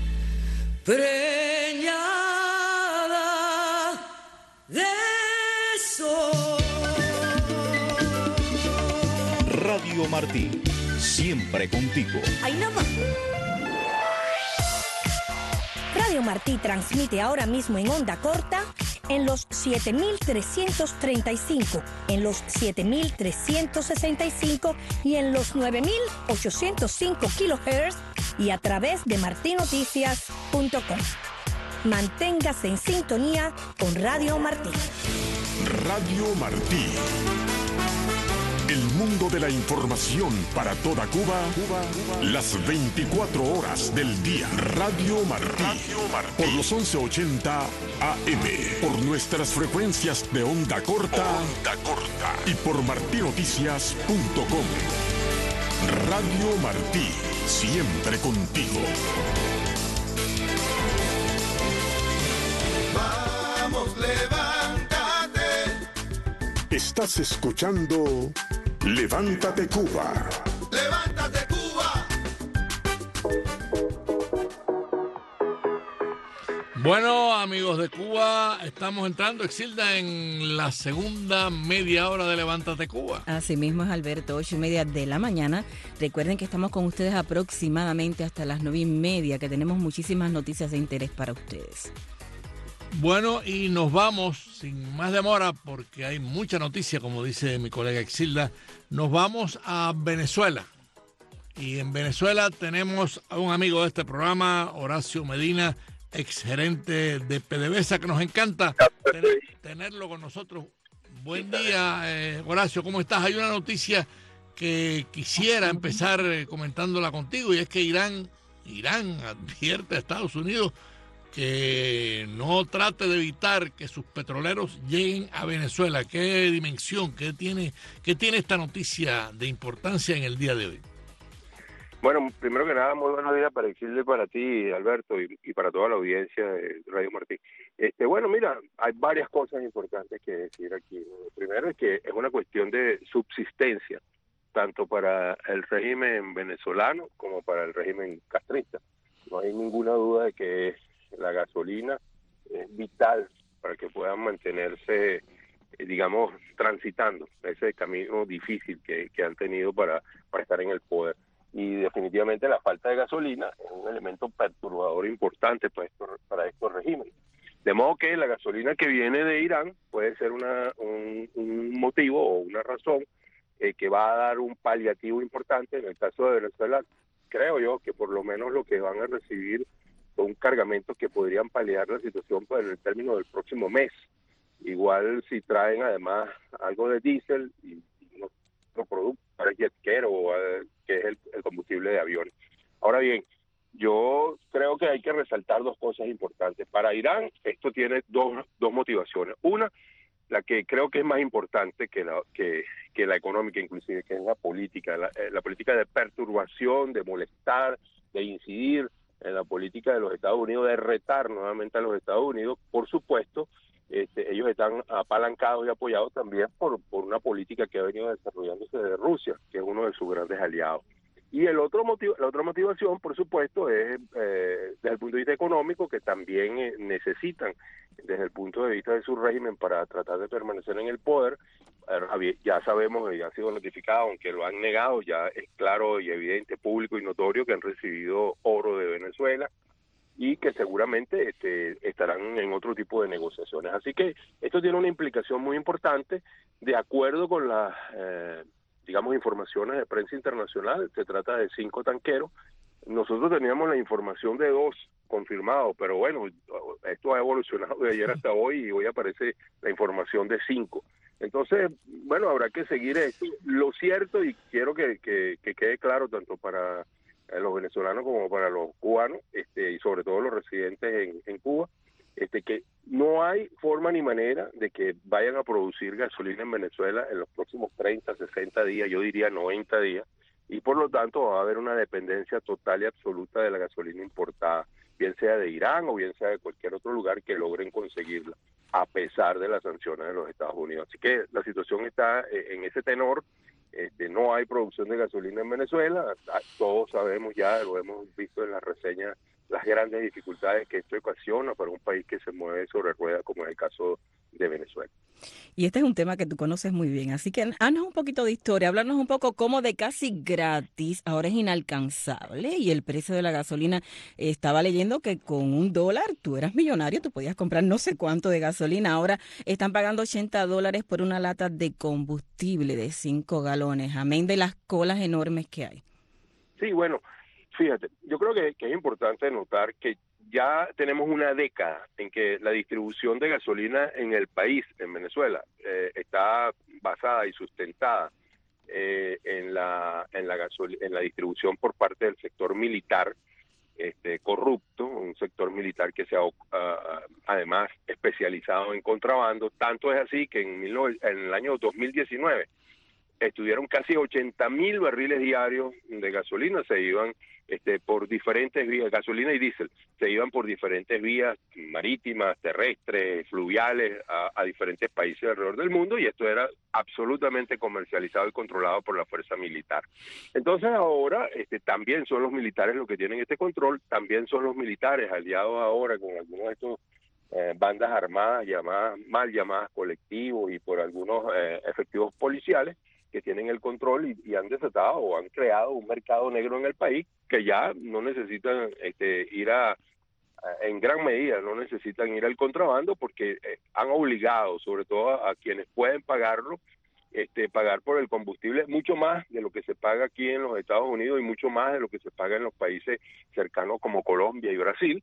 preñada de sol. Radio Martí, siempre contigo. ¡Ay, nada más! Radio Martí transmite ahora mismo en onda corta en los siete mil trescientos treinta y cinco, en los siete mil trescientos sesenta y cinco y en los nueve mil ochocientos cinco kilohertz y a través de marti noticias punto com. Manténgase en sintonía con Radio Martí. Radio Martí. El mundo de la información para toda Cuba, las veinticuatro horas del día. Radio Martí, por los once ochenta A M, por nuestras frecuencias de onda corta, onda corta y por marti noticias punto com. Radio Martí, siempre contigo. Vamos, levántate. Estás escuchando Levántate Cuba. Levántate Cuba. Bueno, amigos de Cuba, estamos entrando, Exilda, en la segunda media hora de Levántate Cuba. Así mismo es, Alberto, ocho y media de la mañana. Recuerden que estamos con ustedes aproximadamente hasta las nueve y media, que tenemos muchísimas noticias de interés para ustedes. Bueno, y nos vamos sin más demora porque hay mucha noticia, como dice mi colega Exilda. Nos vamos a Venezuela. Y en Venezuela tenemos a un amigo de este programa, Horacio Medina, exgerente de PDVSA, que nos encanta tener, tenerlo con nosotros. Buen día, eh, Horacio, ¿cómo estás? Hay una noticia que quisiera empezar eh, comentándola contigo, y es que Irán, Irán advierte a Estados Unidos que no trate de evitar que sus petroleros lleguen a Venezuela. ¿Qué dimensión, qué tiene, qué tiene esta noticia de importancia en el día de hoy? Bueno, primero que nada, muy buenos días para decirle para ti, Alberto, y, y para toda la audiencia de Radio Martí. Este, bueno, mira, hay varias cosas importantes que decir aquí. Lo primero es que es una cuestión de subsistencia, tanto para el régimen venezolano como para el régimen castrista. No hay ninguna duda de que la gasolina es vital para que puedan mantenerse, eh, digamos, transitando ese camino difícil que, que han tenido para, para estar en el poder. Y definitivamente la falta de gasolina es un elemento perturbador importante para estos, para estos regímenes. De modo que la gasolina que viene de Irán puede ser una, un, un motivo o una razón eh, que va a dar un paliativo importante. En el caso de Venezuela, creo yo que por lo menos lo que van a recibir son cargamentos que podrían paliar la situación pues, en el término del próximo mes. Igual si traen además algo de diésel y, y otro producto para el jetquero, que es el, el combustible de aviones. Ahora bien, yo creo que hay que resaltar dos cosas importantes. Para Irán esto tiene dos, dos motivaciones. Una, la que creo que es más importante que la, que, que la económica inclusive, que es la política, la, la política de perturbación, de molestar, de incidir en la política de los Estados Unidos, de retar nuevamente a los Estados Unidos. Por supuesto, este, ellos están apalancados y apoyados también por, por una política que ha venido desarrollándose de Rusia, que es uno de sus grandes aliados. Y el otro motivo, la otra motivación, por supuesto, es eh, desde el punto de vista económico, que también eh, necesitan, desde el punto de vista de su régimen, para tratar de permanecer en el poder. Eh, ya sabemos, ya ha sido notificado, aunque lo han negado, ya es claro y evidente, público y notorio, que han recibido oro de Venezuela y que seguramente este, estarán en otro tipo de negociaciones. Así que esto tiene una implicación muy importante. De acuerdo con las, eh, digamos, informaciones de prensa internacional, se trata de cinco tanqueros. Nosotros teníamos la información de dos confirmados, pero bueno, esto ha evolucionado de ayer hasta hoy y hoy aparece la información de cinco. Entonces, bueno, habrá que seguir esto. Lo cierto, y quiero que, que, que quede claro tanto para los venezolanos como para los cubanos, este, y sobre todo los residentes en, en Cuba, este, que no hay forma ni manera de que vayan a producir gasolina en Venezuela en los próximos treinta, sesenta días, yo diría noventa días, y por lo tanto va a haber una dependencia total y absoluta de la gasolina importada, bien sea de Irán o bien sea de cualquier otro lugar que logren conseguirla, a pesar de las sanciones de los Estados Unidos. Así que la situación está en ese tenor. Este, no hay producción de gasolina en Venezuela, todos sabemos ya, lo hemos visto en las reseñas las grandes dificultades que esto ocasiona para un país que se mueve sobre ruedas, como es el caso de Venezuela. Y este es un tema que tú conoces muy bien, así que haznos un poquito de historia, háblanos un poco cómo de casi gratis ahora es inalcanzable y el precio de la gasolina. Estaba leyendo que con un dólar tú eras millonario, tú podías comprar no sé cuánto de gasolina, ahora están pagando ochenta dólares por una lata de combustible de cinco galones, amén de las colas enormes que hay. Sí, bueno, fíjate, yo creo que, que es importante notar que ya tenemos una década en que la distribución de gasolina en el país, en Venezuela, eh, está basada y sustentada eh, en la en la gasol- en la distribución por parte del sector militar, este corrupto, un sector militar que se ha uh, además especializado en contrabando. Tanto es así que en, mil nove- en el año dos mil diecinueve estuvieron casi ochenta mil barriles diarios de gasolina, se iban este, por diferentes vías, gasolina y diésel, se iban por diferentes vías marítimas, terrestres, fluviales, a, a diferentes países alrededor del mundo, y esto era absolutamente comercializado y controlado por la fuerza militar. Entonces ahora este, también son los militares los que tienen este control, también son los militares aliados ahora con algunos de estos eh, bandas armadas, llamadas, mal llamadas colectivos, y por algunos eh, efectivos policiales, que tienen el control y, y han desatado o han creado un mercado negro en el país que ya no necesitan este, ir a, a, en gran medida, no necesitan ir al contrabando porque eh, han obligado, sobre todo a, a quienes pueden pagarlo, este, pagar por el combustible mucho más de lo que se paga aquí en los Estados Unidos y mucho más de lo que se paga en los países cercanos como Colombia y Brasil.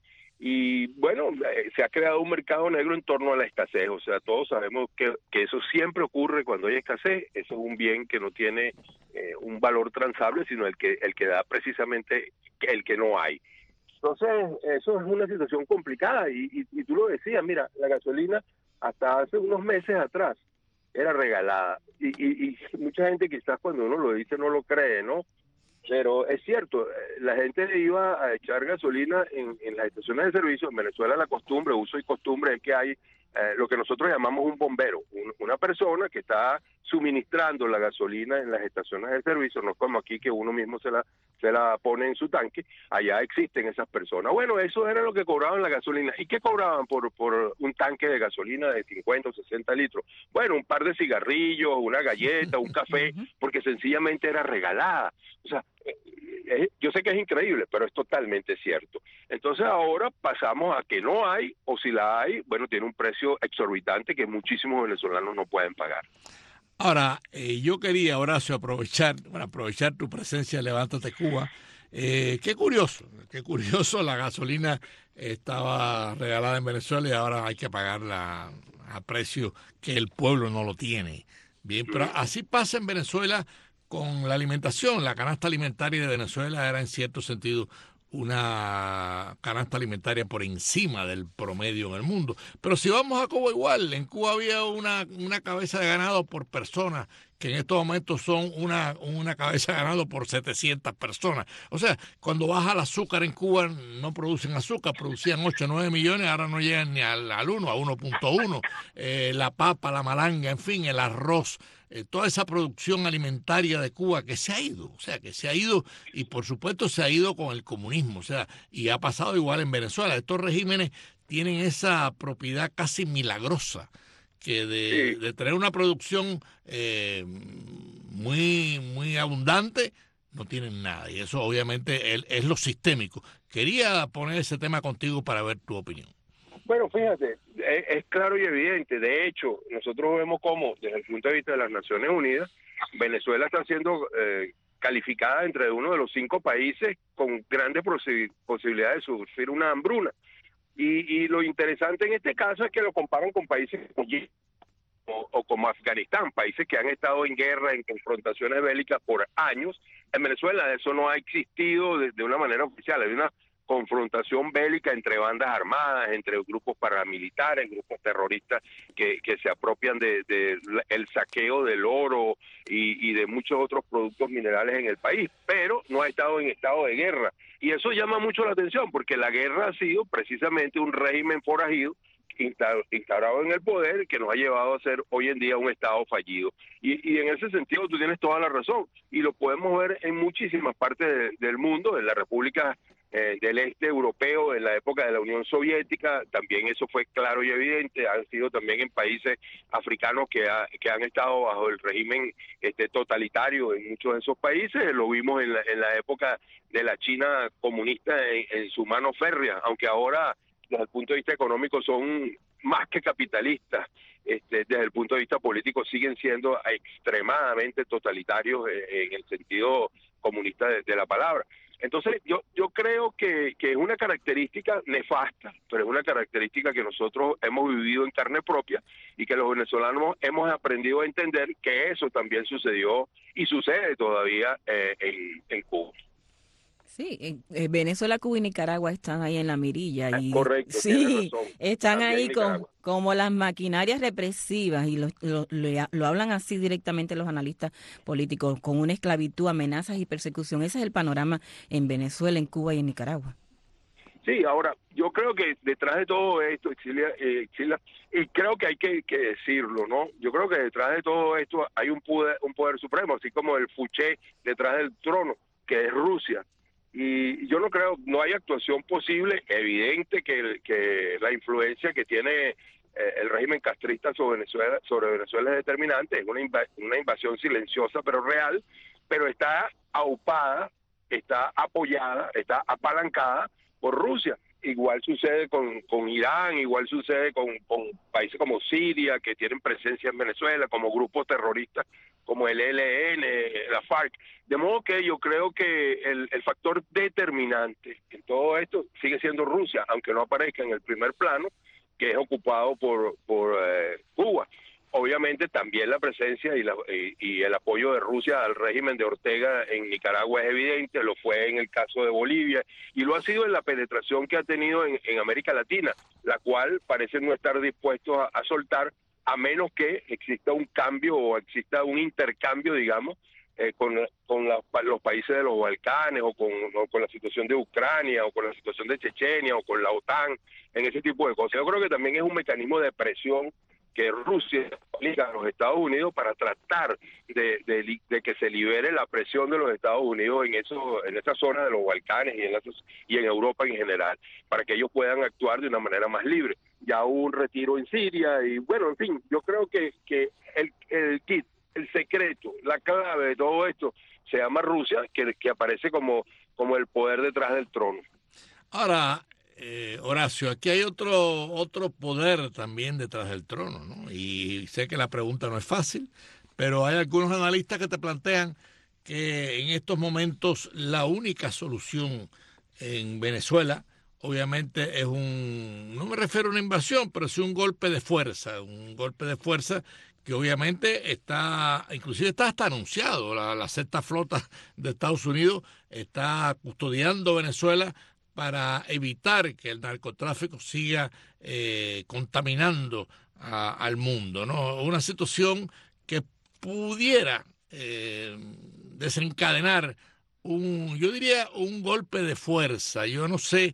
Y bueno, eh, se ha creado un mercado negro en torno a la escasez, o sea, todos sabemos que, que eso siempre ocurre cuando hay escasez. Eso es un bien que no tiene eh, un valor transable, sino el que el que da precisamente el que no hay. Entonces, eso es una situación complicada y, y, y tú lo decías, mira, la gasolina hasta hace unos meses atrás era regalada y, y, y mucha gente quizás cuando uno lo dice no lo cree, ¿no? Pero es cierto, la gente iba a echar gasolina en, en las estaciones de servicio. En Venezuela la costumbre, uso y costumbre es que hay eh, lo que nosotros llamamos un bombero, un, una persona que está suministrando la gasolina en las estaciones de servicio, no es como aquí que uno mismo se la se la pone en su tanque. Allá existen esas personas. Bueno, eso era lo que cobraban la gasolina. ¿Y qué cobraban por, por un tanque de gasolina de cincuenta o sesenta litros? Bueno, un par de cigarrillos, una galleta, un café, porque sencillamente era regalada. O sea, eh, yo sé que es increíble, pero es totalmente cierto. Entonces ahora pasamos a que no hay, o si la hay, bueno, tiene un precio exorbitante que muchísimos venezolanos no pueden pagar. Ahora, eh, yo quería, Horacio, aprovechar, bueno, aprovechar tu presencia en Levántate Cuba. Eh, qué curioso, qué curioso, la gasolina estaba regalada en Venezuela y ahora hay que pagarla a precio que el pueblo no lo tiene. Bien, pero así pasa en Venezuela con la alimentación. La canasta alimentaria de Venezuela era en cierto sentido una canasta alimentaria por encima del promedio en el mundo. Pero si vamos a Cuba igual, en Cuba había una, una cabeza de ganado por persona, que en estos momentos son una, una cabeza de ganado por setecientas personas. O sea, cuando baja el azúcar en Cuba no producen azúcar, producían ocho o nueve millones, ahora no llegan ni al, al uno, a uno punto uno. Eh, la papa, la malanga, en fin, el arroz, eh, toda esa producción alimentaria de Cuba que se ha ido, o sea, que se ha ido y por supuesto se ha ido con el comunismo, o sea, y ha pasado igual en Venezuela. Estos regímenes tienen esa propiedad casi milagrosa que de, de tener una producción eh, muy muy abundante, no tienen nada. Y eso obviamente es, es lo sistémico. Quería poner ese tema contigo para ver tu opinión. Bueno, fíjate, es, es claro y evidente. De hecho, nosotros vemos cómo, desde el punto de vista de las Naciones Unidas, Venezuela está siendo eh, calificada entre uno de los cinco países con grandes posi- posibilidades de sufrir una hambruna. Y, y lo interesante en este caso es que lo comparan con países como o, o como Afganistán, países que han estado en guerra, en confrontaciones bélicas por años. En Venezuela eso no ha existido de, de una manera oficial. Hay una confrontación bélica entre bandas armadas, entre grupos paramilitares, grupos terroristas que, que se apropian de, de el saqueo del oro y, y de muchos otros productos minerales en el país, pero no ha estado en estado de guerra. Y eso llama mucho la atención, porque la guerra ha sido precisamente un régimen forajido instaurado en el poder que nos ha llevado a ser hoy en día un Estado fallido. Y, y en ese sentido tú tienes toda la razón, y lo podemos ver en muchísimas partes de, del mundo. En la República eh, del este europeo en la época de la Unión Soviética, también eso fue claro y evidente. Han sido también en países africanos que, ha, que han estado bajo el régimen este, totalitario en muchos de esos países. Lo vimos en la, en la época de la China comunista en, en su mano férrea, aunque ahora desde el punto de vista económico son más que capitalistas. Este, desde el punto de vista político siguen siendo extremadamente totalitarios en el sentido comunista de, de la palabra. Entonces yo yo creo que, que es una característica nefasta, pero es una característica que nosotros hemos vivido en carne propia y que los venezolanos hemos aprendido a entender que eso también sucedió y sucede todavía eh, en, en Cuba. Sí, eh, Venezuela, Cuba y Nicaragua están ahí en la mirilla. Y, correcto, sí, están También ahí con, Nicaragua. como las maquinarias represivas, y lo, lo, lo, lo hablan así directamente los analistas políticos, con una esclavitud, amenazas y persecución. Ese es el panorama en Venezuela, en Cuba y en Nicaragua. Sí, ahora, yo creo que detrás de todo esto, Exilia, eh, Exilia, y creo que hay que, que decirlo, ¿no? Yo creo que detrás de todo esto hay un poder, un poder supremo, así como el Fouché detrás del trono, que es Rusia. Y yo no creo, no hay actuación posible, evidente que, que la influencia que tiene eh, el régimen castrista sobre Venezuela, sobre Venezuela es determinante, es una, inv una invasión silenciosa pero real, pero está aupada, está apoyada, está apalancada por Rusia. Igual sucede con, con Irán, igual sucede con, con países como Siria, que tienen presencia en Venezuela, como grupos terroristas como el E L N, la FARC. De modo que yo creo que el, el factor determinante en todo esto sigue siendo Rusia, aunque no aparezca en el primer plano, que es ocupado por, por eh, Cuba. Obviamente también la presencia y, la, y, y el apoyo de Rusia al régimen de Ortega en Nicaragua es evidente, lo fue en el caso de Bolivia y lo ha sido en la penetración que ha tenido en, en América Latina, la cual parece no estar dispuesto a, a soltar, a menos que exista un cambio o exista un intercambio, digamos, eh, con, con la, los países de los Balcanes o con, o con la situación de Ucrania o con la situación de Chechenia o con la OTAN, en ese tipo de cosas. Yo creo que también es un mecanismo de presión que Rusia aplica a los Estados Unidos para tratar de, de, de que se libere la presión de los Estados Unidos en eso, en esa zona de los Balcanes y en, esos, y en Europa en general, para que ellos puedan actuar de una manera más libre. Ya hubo un retiro en Siria y bueno, en fin, yo creo que, que el, el kit, el secreto, la clave de todo esto se llama Rusia, que, que aparece como, como el poder detrás del trono. Ahora, Eh, Horacio, aquí hay otro otro poder también detrás del trono, ¿no? Y sé que la pregunta no es fácil, pero hay algunos analistas que te plantean que en estos momentos la única solución en Venezuela, obviamente, es un, no me refiero a una invasión, pero sí un golpe de fuerza, un golpe de fuerza que obviamente está, inclusive está hasta anunciado. La, la sexta flota de Estados Unidos está custodiando Venezuela para evitar que el narcotráfico siga eh, contaminando a, al mundo, ¿no? Una situación que pudiera eh, desencadenar un, yo diría, un golpe de fuerza. Yo no sé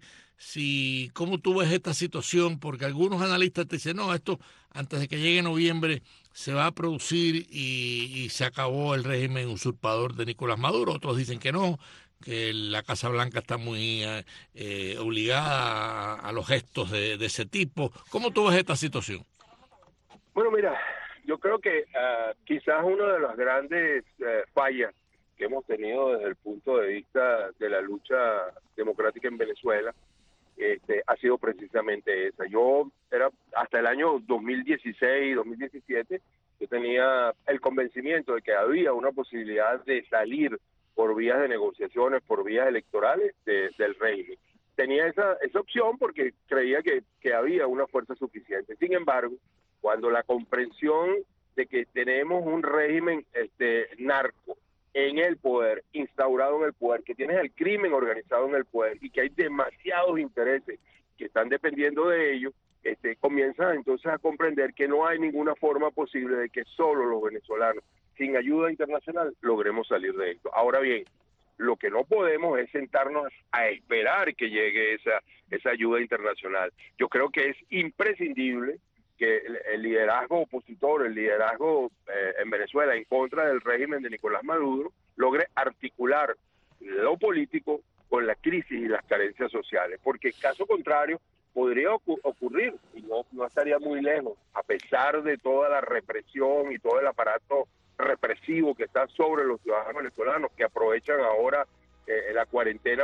si cómo tú ves esta situación, porque algunos analistas te dicen, no, esto antes de que llegue noviembre se va a producir y, y se acabó el régimen usurpador de Nicolás Maduro. Otros dicen que no, que la Casa Blanca está muy eh, obligada a, a los gestos de, de ese tipo. ¿Cómo tú ves esta situación? Bueno, mira, yo creo que uh, quizás una de las grandes uh, fallas que hemos tenido desde el punto de vista de la lucha democrática en Venezuela este, ha sido precisamente esa. Yo era hasta el año dos mil dieciséis, dos mil diecisiete, yo tenía el convencimiento de que había una posibilidad de salir por vías de negociaciones, por vías electorales de, del régimen. Tenía esa, esa opción porque creía que, que había una fuerza suficiente. Sin embargo, cuando la comprensión de que tenemos un régimen este, narco en el poder, instaurado en el poder, que tienes el crimen organizado en el poder y que hay demasiados intereses que están dependiendo de ello, este, comienzas entonces a comprender que no hay ninguna forma posible de que solo los venezolanos, sin ayuda internacional, logremos salir de esto. Ahora bien, lo que no podemos es sentarnos a esperar que llegue esa, esa ayuda internacional. Yo creo que es imprescindible que el, el liderazgo opositor, el liderazgo eh, en Venezuela en contra del régimen de Nicolás Maduro, logre articular lo político con la crisis y las carencias sociales, porque caso contrario podría ocu- ocurrir, y no, no estaría muy lejos, a pesar de toda la represión y todo el aparato represivo que está sobre los ciudadanos venezolanos, que aprovechan ahora eh, la cuarentena.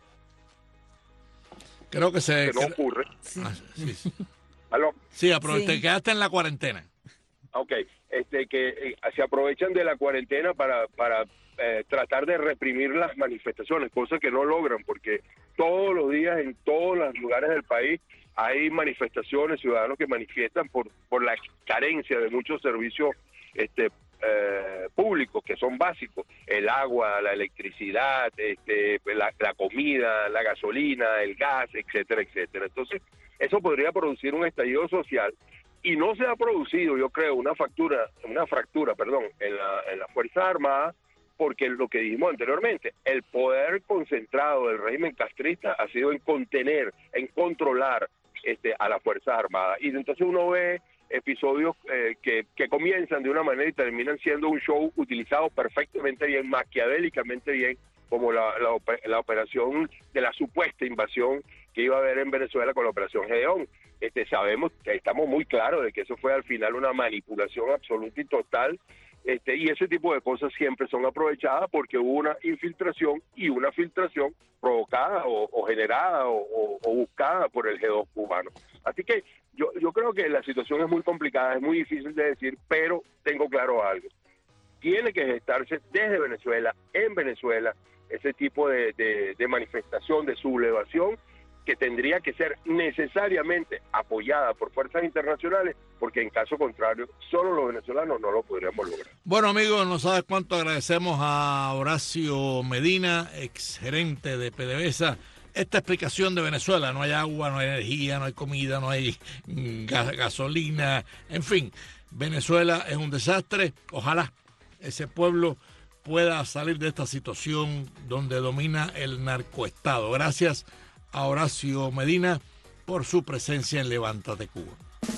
Creo que se... Que no cre- ocurre. Sí, ah, sí, sí. ¿Aló? Sí, pero Sí. te quedaste en la cuarentena. Ok, este, que eh, se aprovechan de la cuarentena para, para eh, tratar de reprimir las manifestaciones, cosa que no logran, porque todos los días en todos los lugares del país hay manifestaciones, ciudadanos que manifiestan por, por la carencia de muchos servicios este, eh, públicos que son básicos, el agua, la electricidad, este, la, la comida, la gasolina, el gas, etcétera, etcétera. Entonces, eso podría producir un estallido social. Y no se ha producido, yo creo, una fractura, una fractura, perdón, en la, en las Fuerzas Armadas, porque lo que dijimos anteriormente, el poder concentrado del régimen castrista ha sido en contener, en controlar este, a las Fuerzas Armadas. Y entonces uno ve episodios eh, que, que comienzan de una manera y terminan siendo un show utilizado perfectamente bien, maquiavélicamente bien, como la, la, la operación de la supuesta invasión que iba a haber en Venezuela con la operación Gedeón. Este, sabemos, estamos muy claros de que eso fue al final una manipulación absoluta y total, este, y ese tipo de cosas siempre son aprovechadas porque hubo una infiltración y una filtración provocada o, o generada o, o, o buscada por el G dos cubano. Así que yo, yo creo que la situación es muy complicada, es muy difícil de decir, pero tengo claro algo. Tiene que gestarse desde Venezuela, en Venezuela, ese tipo de, de, de manifestación, de sublevación, que tendría que ser necesariamente apoyada por fuerzas internacionales, porque en caso contrario, solo los venezolanos no lo podríamos lograr. Bueno, amigos, no sabes cuánto agradecemos a Horacio Medina, exgerente de PDVSA, esta explicación de Venezuela. No hay agua, no hay energía, no hay comida, no hay gas, gasolina, en fin, Venezuela es un desastre. Ojalá ese pueblo pueda salir de esta situación donde domina el narcoestado. Gracias a Horacio Medina por su presencia en Levántate Cuba.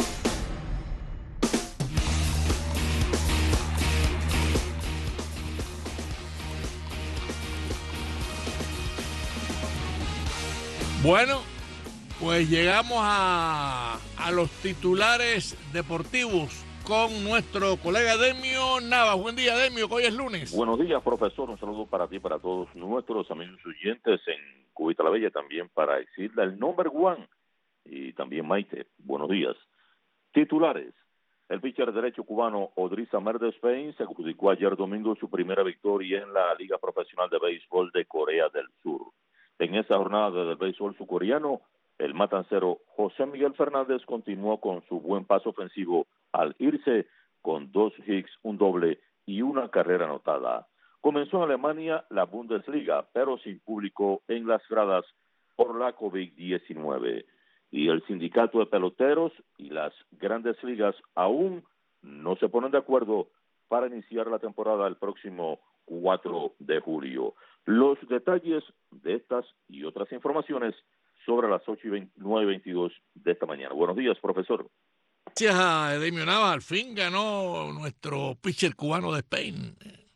Bueno, pues llegamos a, a los titulares deportivos con nuestro colega Demio Navas. Buen día, Demio, que hoy es lunes. Buenos días, profesor. Un saludo para ti, para todos nuestros amigos oyentes en Cubita la Bella, también para Exilda, el number one, y también Maite. Buenos días. Titulares. El pitcher derecho cubano Odriza Merdes Spain se adjudicó ayer domingo su primera victoria en la Liga Profesional de Béisbol de Corea del Sur. En esa jornada del béisbol surcoreano, el matancero José Miguel Fernández continuó con su buen paso ofensivo al irse con dos hits, un doble y una carrera anotada. Comenzó en Alemania la Bundesliga, pero sin público en las gradas por la COVID diecinueve. Y el sindicato de peloteros y las grandes ligas aún no se ponen de acuerdo para iniciar la temporada el próximo cuatro de julio. Los detalles de estas y otras informaciones sobre las ocho y nueve veintidós de esta mañana. Buenos días, profesor. Gracias a Demio Navas, al fin ganó nuestro pitcher cubano de Spain.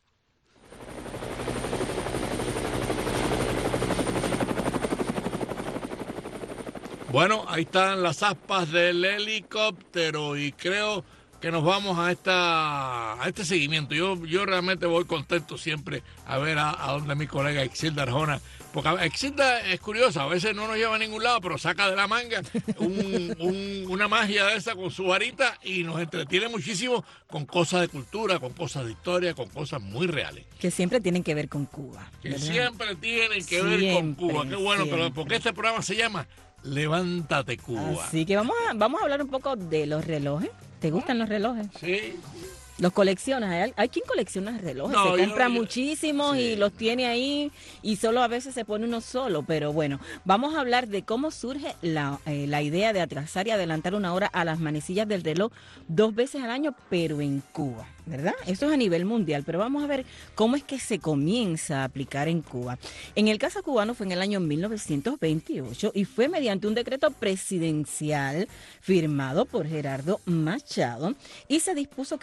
Bueno, ahí están las aspas del helicóptero y creo que nos vamos a esta a este seguimiento. Yo yo realmente voy contento siempre a ver a, a dónde mi colega Exilda Arjona, porque Exilda es curiosa, a veces no nos lleva a ningún lado, pero saca de la manga un, un, una magia de esa con su varita y nos entretiene muchísimo con cosas de cultura, con cosas de historia, con cosas muy reales. Que siempre tienen que ver con Cuba. Que ¿verdad? siempre tienen que Siempre, ver con Cuba. Qué bueno, siempre. pero porque este programa se llama Levántate Cuba. Así que vamos a, vamos a hablar un poco de los relojes. ¿Te gustan los relojes? Sí. Los coleccionas. Hay, hay quien colecciona relojes. No, se yo- compra yo- muchísimos sí. y los tiene ahí y solo a veces se pone uno solo. Pero bueno, vamos a hablar de cómo surge la, eh, la idea de atrasar y adelantar una hora a las manecillas del reloj dos veces al año, pero en Cuba, ¿verdad? Eso es a nivel mundial, pero vamos a ver cómo es que se comienza a aplicar en Cuba. En el caso cubano fue en el año mil novecientos veintiocho y fue mediante un decreto presidencial firmado por Gerardo Machado y se dispuso que el horario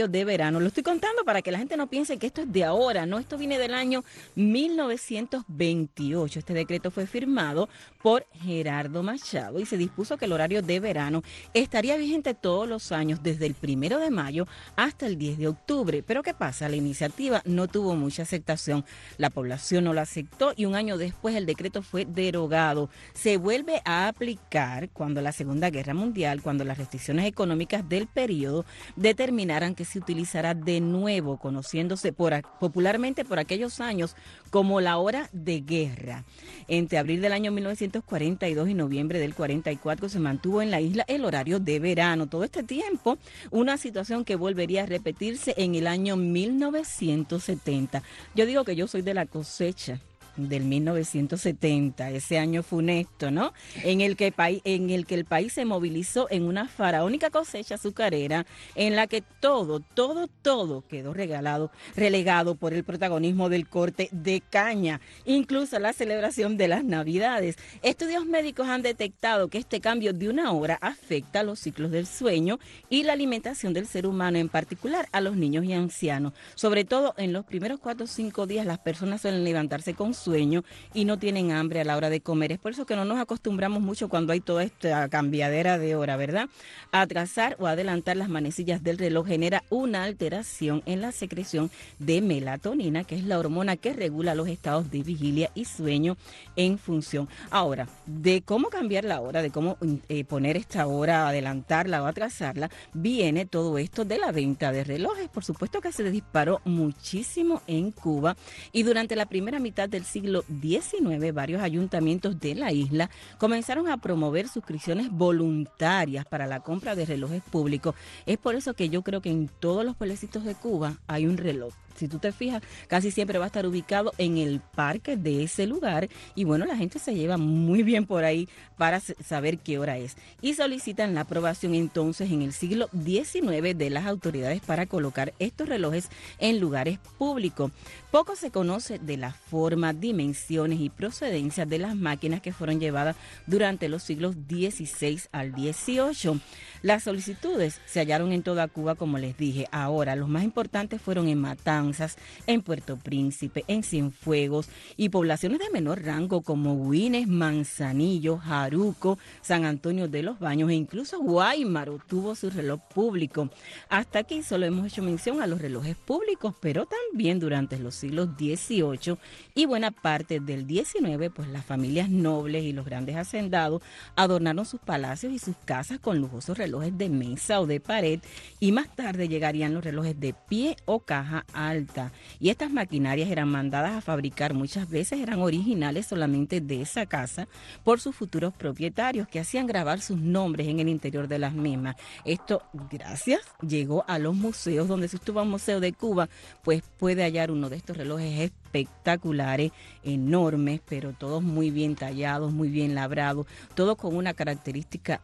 horario de verano. Lo estoy contando para que la gente no piense que esto es de ahora, no, esto viene del año mil novecientos veintiocho. Este decreto fue firmado por Gerardo Machado y se dispuso que el horario de verano estaría vigente todos los años desde el primero de mayo hasta el diez de octubre. Pero ¿qué pasa? La iniciativa no tuvo mucha aceptación. La población no la aceptó y un año después el decreto fue derogado. Se vuelve a aplicar cuando la Segunda Guerra Mundial, cuando las restricciones económicas del periodo determinaran que se utilizará de nuevo, conociéndose por, popularmente por aquellos años como la hora de guerra. Entre abril del año mil novecientos cuarenta y dos y noviembre del cuarenta y cuatro se mantuvo en la isla el horario de verano. Todo este tiempo, una situación que volvería a repetirse en el año mil novecientos setenta. Yo digo que yo soy de la cosecha del mil novecientos setenta, ese año funesto, ¿no? En el que país, en el que el país se movilizó en una faraónica cosecha azucarera en la que todo, todo, todo quedó regalado, relegado por el protagonismo del corte de caña, incluso la celebración de las Navidades. Estudios médicos han detectado que este cambio de una hora afecta los ciclos del sueño y la alimentación del ser humano, en particular a los niños y ancianos. Sobre todo en los primeros cuatro o cinco días las personas suelen levantarse con sueño y no tienen hambre a la hora de comer. Es por eso que no nos acostumbramos mucho cuando hay toda esta cambiadera de hora, ¿verdad? Atrasar o adelantar las manecillas del reloj genera una alteración en la secreción de melatonina, que es la hormona que regula los estados de vigilia y sueño en función. Ahora, de cómo cambiar la hora, de cómo eh, poner esta hora, adelantarla o atrasarla, viene todo esto de la venta de relojes. Por supuesto que se disparó muchísimo en Cuba y durante la primera mitad del siglo diecinueve, varios ayuntamientos de la isla comenzaron a promover suscripciones voluntarias para la compra de relojes públicos. Es por eso que yo creo que en todos los pueblecitos de Cuba hay un reloj. Si tú te fijas, casi siempre va a estar ubicado en el parque de ese lugar y bueno, la gente se lleva muy bien por ahí para saber qué hora es. Y solicitan la aprobación entonces en el siglo diecinueve de las autoridades para colocar estos relojes en lugares públicos. Poco se conoce de la forma, dimensiones y procedencia de las máquinas que fueron llevadas durante los siglos dieciséis al dieciocho. Las solicitudes se hallaron en toda Cuba, como les dije. Ahora, los más importantes fueron en Matanzas, en Puerto Príncipe, en Cienfuegos y poblaciones de menor rango como Güines, Manzanillo, Jaruco, San Antonio de los Baños e incluso Guáymaro tuvo su reloj público. Hasta aquí solo hemos hecho mención a los relojes públicos, pero también durante los siglos dieciocho y buena parte del diecinueve, pues las familias nobles y los grandes hacendados adornaron sus palacios y sus casas con lujosos relojes de mesa o de pared y más tarde llegarían los relojes de pie o caja alta. Y estas maquinarias eran mandadas a fabricar, muchas veces eran originales solamente de esa casa por sus futuros propietarios que hacían grabar sus nombres en el interior de las mismas. Esto, gracias, llegó a los museos, donde si usted va a un museo de Cuba, pues puede hallar uno de estos relojes espectaculares, enormes, pero todos muy bien tallados, muy bien labrados, todos con una característica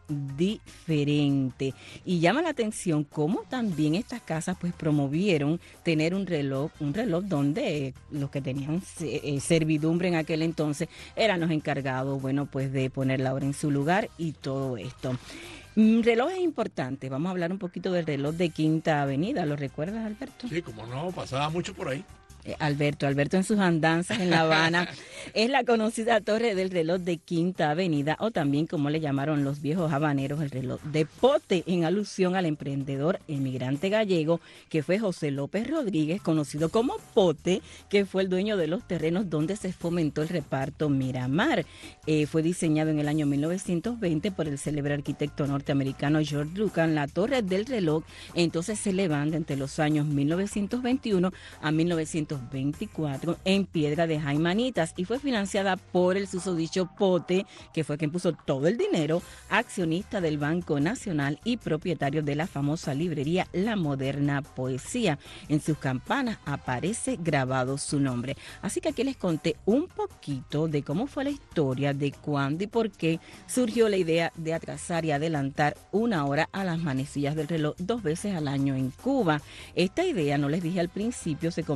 diferente. Y llama la atención cómo también estas casas pues promovieron tener un reloj, un reloj donde eh, los que tenían eh, servidumbre en aquel entonces eran los encargados, bueno, pues de poner la hora en su lugar y todo esto. Relojes importantes, vamos a hablar un poquito del reloj de Quinta Avenida, ¿lo recuerdas, Alberto? Sí, como no, pasaba mucho por ahí. Eh, Alberto, Alberto en sus andanzas en La Habana, es la conocida torre del reloj de Quinta Avenida, o también como le llamaron los viejos habaneros, el reloj de pote, en alusión al emprendedor emigrante gallego que fue José López Rodríguez, conocido como Pote, que fue el dueño de los terrenos donde se fomentó el reparto Miramar. Eh, fue diseñado en el año mil novecientos veinte por el célebre arquitecto norteamericano George Duncan. La torre del reloj entonces se levanta entre los años mil novecientos veintiuno a mil novecientos veinticuatro en piedra de jaimanitas y fue financiada por el susodicho Pote, que fue quien puso todo el dinero, accionista del Banco Nacional y propietario de la famosa librería La Moderna Poesía. En sus campanas aparece grabado su nombre. Así que aquí les conté un poquito de cómo fue la historia, de cuándo y por qué surgió la idea de atrasar y adelantar una hora a las manecillas del reloj dos veces al año en Cuba. Esta idea, no les dije al principio, se comenzó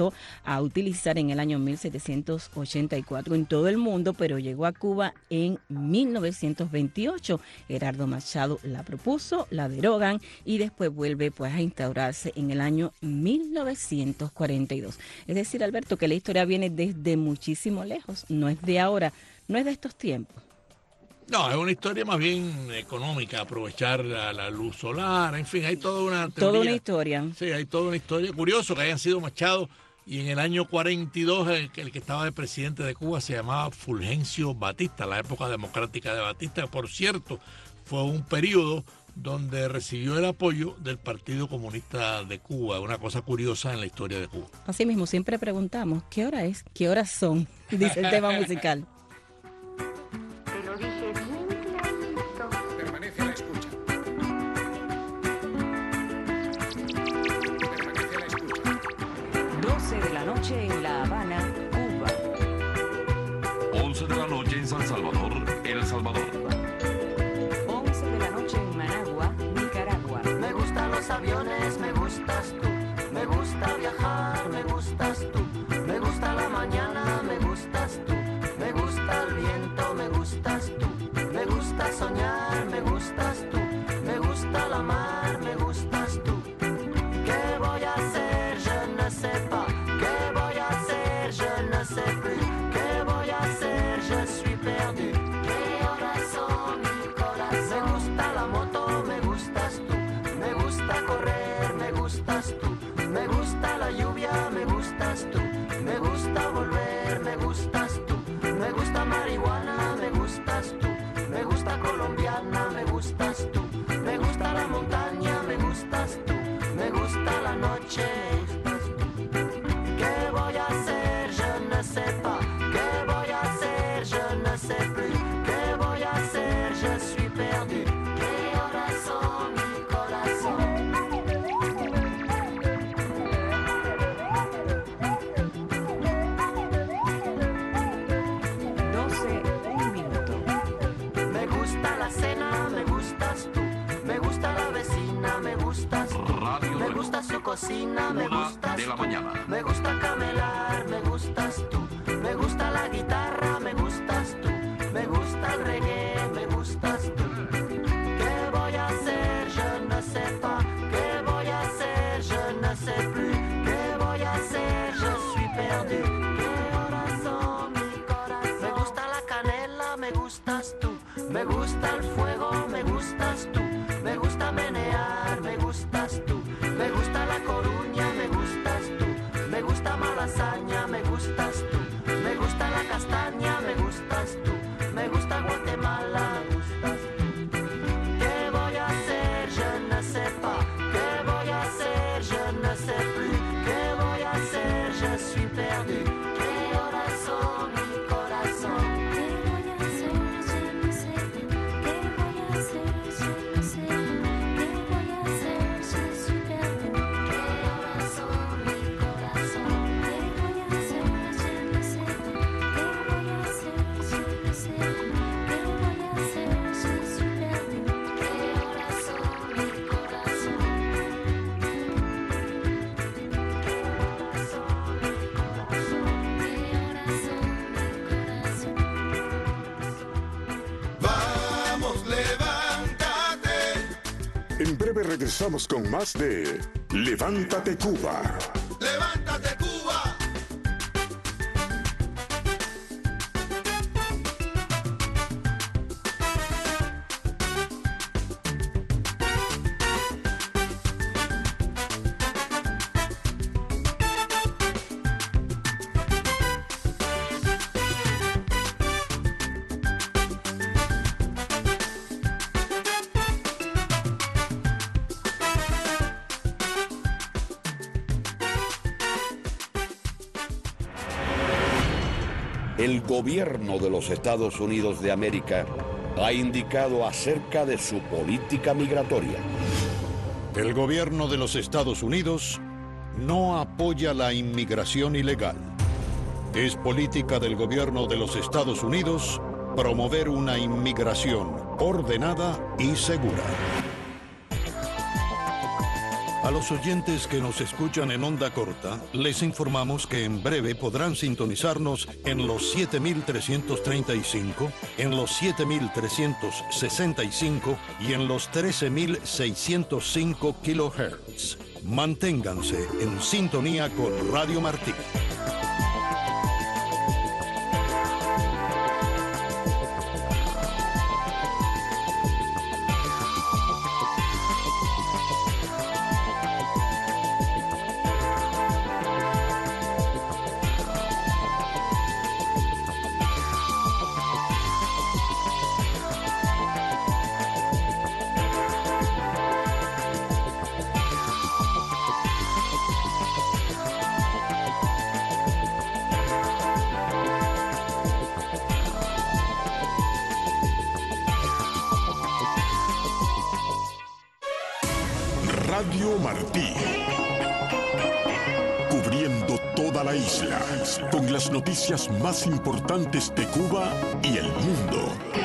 comenzó a utilizar en el año mil setecientos ochenta y cuatro en todo el mundo, pero llegó a Cuba en mil novecientos veintiocho. Gerardo Machado la propuso, la derogan y después vuelve pues a instaurarse en el año mil novecientos cuarenta y dos. Es decir, Alberto, que la historia viene desde muchísimo lejos, no es de ahora, no es de estos tiempos. No, es una historia más bien económica, aprovechar la, la luz solar, en fin, hay toda una teoría. Toda una historia. Sí, hay toda una historia. Curioso que hayan sido Machado y en el año cuarenta y dos el, el que estaba de presidente de Cuba se llamaba Fulgencio Batista, la época democrática de Batista, que por cierto fue un periodo donde recibió el apoyo del Partido Comunista de Cuba, una cosa curiosa en la historia de Cuba. Así mismo, siempre preguntamos, ¿qué hora es? ¿Qué horas son? Dice el tema musical. En La Habana, Cuba. once de la noche en San Salvador, El Salvador. once de la noche en Managua, Nicaragua. Me gustan los aviones, me gustas tú. Me gusta viajar, me gustas tú. Me gusta la mañana, me gustas tú. Me gusta el viento, me gustas tú. Me gusta soñar, me gustas tú. Me gusta la mar, me gustas tú. ¿Qué voy a hacer? Je ne sais pas. Je ne sais plus qué voy a hacer, je suis perdu. ¿Qué horas son mi corazón? Me gusta la moto, me gustas tú. Me gusta correr, me gustas tú. Me gusta la lluvia, me gustas tú. Me gusta volver, me gustas tú. Me gusta marihuana, me gustas tú. Me gusta colombiana, me gustas tú. Me gusta la montaña, me gustas tú. Me gusta la noche. ¿Qué voy a hacer? Je ne sais pas. ¿Qué voy a hacer? Je ne sais plus. ¿Qué voy a hacer? Je suis perdu. ¿Qué horas son mi corazón? doce, un minuto. Me gusta la cena, me gustas tú. Me gusta la vecina, me gustas tú. Radio me gusta su cocina, me Una gustas de la tú. mañana. Me gusta camelar, me gustas tú. Me gusta la guitarra, me gustas tú. Me gusta el reggae, me gustas tú. ¿Qué voy a hacer? Je ne sais pas. ¿Qué voy a hacer? Je ne sais plus. ¿Qué voy a hacer? Je suis perdu. ¿Qué horas son mi corazón? Me gusta la canela, me gustas tú. Me gusta el fuego, me gustas tú. Me gusta menear, me gustas tú. Me gusta La Coruña, me gustas tú. Me gusta Malasaña, me gustas tú. Me gusta la castaña, me gustas tú. Me gusta Guatemala, me gustas tú. ¿Qué voy a hacer? Je ne sais pas. ¿Qué voy a hacer? Je ne sais plus. ¿Qué voy a hacer? Je suis perdu. ¿Qué horas son mi corazón? ¿Qué voy a hacer? Je ne sais plus. ¿Qué voy a hacer? Je ne sais plus. ¿Qué voy a hacer? Je suis perdu. ¿Qué horas son mi corazón? ¿Qué voy a hacer? Je ne sais plus. ¿Qué voy a hacer? Je ne sais plus. ¿Qué voy a hacer? Je suis perdu. ¿Qué horas son mi corazón? Vamos, levántate. En breve regresamos con más de Levántate Cuba. Levántate, Cuba. El gobierno de los Estados Unidos de América ha indicado acerca de su política migratoria. El gobierno de los Estados Unidos no apoya la inmigración ilegal. Es política del gobierno de los Estados Unidos promover una inmigración ordenada y segura. A los oyentes que nos escuchan en onda corta, les informamos que en breve podrán sintonizarnos en los siete mil trescientos treinta y cinco, en los siete mil trescientos sesenta y cinco y en los trece mil seiscientos cinco kilohertz. Manténganse en sintonía con Radio Martí. Radio Martí, cubriendo toda la isla, con las noticias más importantes de Cuba y el mundo.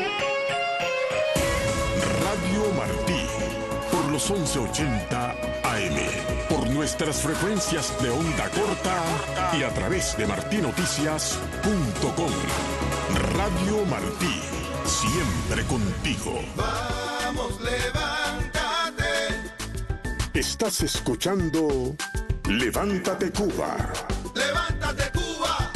Radio Martí, por los once ochenta A M, por nuestras frecuencias de onda corta y a través de martinoticias punto com. Radio Martí, siempre contigo. Vamos, levántate. Estás escuchando Levántate Cuba. ¡Levántate Cuba!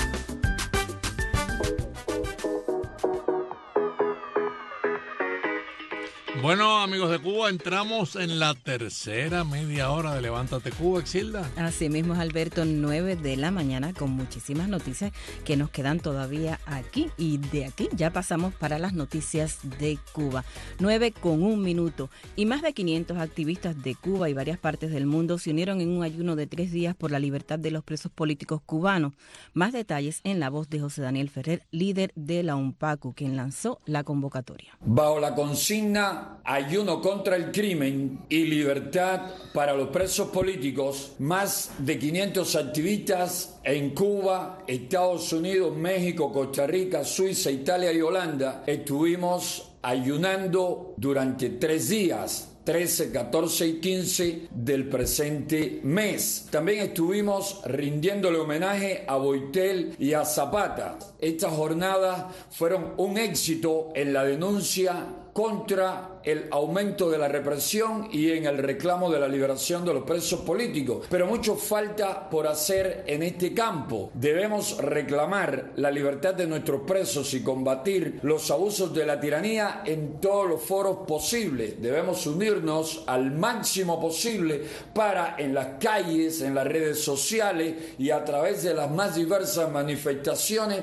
Bueno, amigos de Cuba, entramos en la tercera media hora de Levántate Cuba, Exilda. Así mismo es, Alberto, nueve de la mañana con muchísimas noticias que nos quedan todavía aquí. Y de aquí ya pasamos para las noticias de Cuba. nueve con un minuto. Y más de quinientos activistas de Cuba y varias partes del mundo se unieron en un ayuno de tres días por la libertad de los presos políticos cubanos. Más detalles en la voz de José Daniel Ferrer, líder de la UNPACU, quien lanzó la convocatoria. Bajo la consigna Ayuno contra el crimen y libertad para los presos políticos, más de quinientos activistas en Cuba, Estados Unidos, México, Costa Rica, Suiza, Italia y Holanda estuvimos ayunando durante tres días, trece, catorce y quince del presente mes. También estuvimos rindiéndole homenaje a Boitel y a Zapata. Estas jornadas fueron un éxito en la denuncia contra el aumento de la represión y en el reclamo de la liberación de los presos políticos. Pero mucho falta por hacer en este campo. Debemos reclamar la libertad de nuestros presos y combatir los abusos de la tiranía en todos los foros posibles. Debemos unirnos al máximo posible para en las calles, en las redes sociales y a través de las más diversas manifestaciones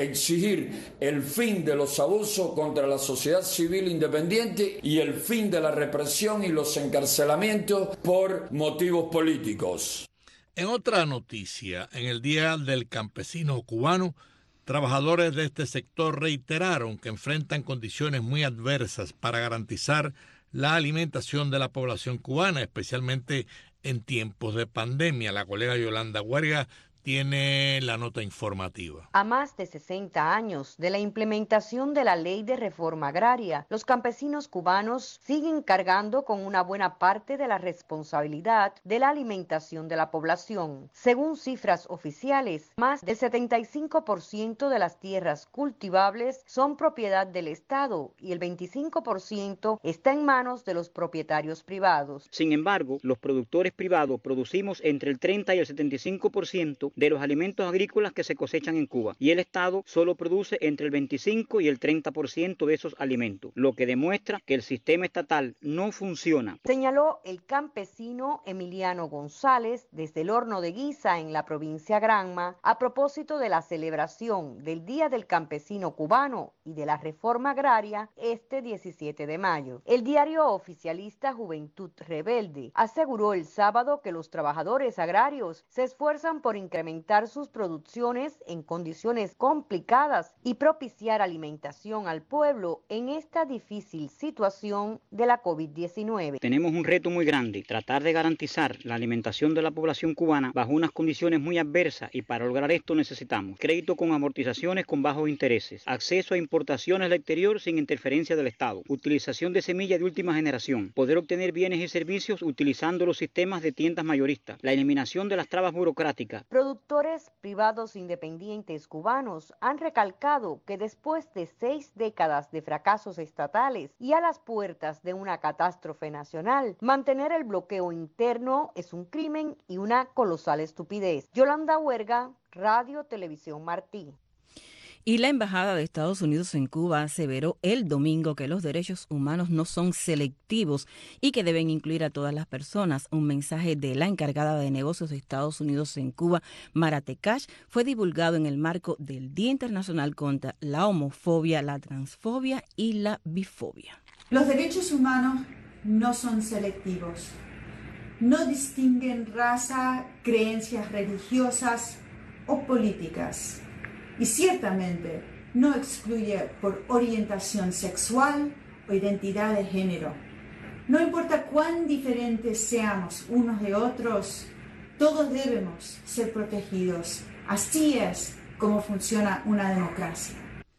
exigir el fin de los abusos contra la sociedad civil independiente y el fin de la represión y los encarcelamientos por motivos políticos. En otra noticia, en el Día del Campesino Cubano, trabajadores de este sector reiteraron que enfrentan condiciones muy adversas para garantizar la alimentación de la población cubana, especialmente en tiempos de pandemia. La colega Yolanda Huerga tiene la nota informativa. A más de sesenta años de la implementación de la Ley de Reforma Agraria, los campesinos cubanos siguen cargando con una buena parte de la responsabilidad de la alimentación de la población. Según cifras oficiales, más del setenta y cinco por ciento de las tierras cultivables son propiedad del Estado y el veinticinco por ciento está en manos de los propietarios privados. Sin embargo, los productores privados producimos entre el treinta y el setenta y cinco por ciento de los alimentos agrícolas que se cosechan en Cuba y el Estado solo produce entre el veinticinco y el treinta por ciento de esos alimentos, lo que demuestra que el sistema estatal no funciona. Señaló el campesino Emiliano González desde el Horno de Guisa en la provincia Granma a propósito de la celebración del Día del Campesino Cubano y de la Reforma Agraria este diecisiete de mayo. El diario oficialista Juventud Rebelde aseguró el sábado que los trabajadores agrarios se esfuerzan por incrementar incrementar sus producciones en condiciones complicadas y propiciar alimentación al pueblo en esta difícil situación de la COVID diecinueve. Tenemos un reto muy grande, tratar de garantizar la alimentación de la población cubana bajo unas condiciones muy adversas, y para lograr esto necesitamos crédito con amortizaciones con bajos intereses, acceso a importaciones del exterior sin interferencia del Estado, utilización de semillas de última generación, poder obtener bienes y servicios utilizando los sistemas de tiendas mayoristas, la eliminación de las trabas burocráticas. Productores privados independientes cubanos han recalcado que después de seis décadas de fracasos estatales y a las puertas de una catástrofe nacional, mantener el bloqueo interno es un crimen y una colosal estupidez. Yolanda Huerga, Radio Televisión Martí. Y la Embajada de Estados Unidos en Cuba aseveró el domingo que los derechos humanos no son selectivos y que deben incluir a todas las personas. Un mensaje de la encargada de negocios de Estados Unidos en Cuba, Mara Tekash, fue divulgado en el marco del Día Internacional contra la Homofobia, la Transfobia y la Bifobia. Los derechos humanos no son selectivos. No distinguen raza, creencias religiosas o políticas. Y ciertamente no excluye por orientación sexual o identidad de género. No importa cuán diferentes seamos unos de otros, todos debemos ser protegidos. Así es como funciona una democracia.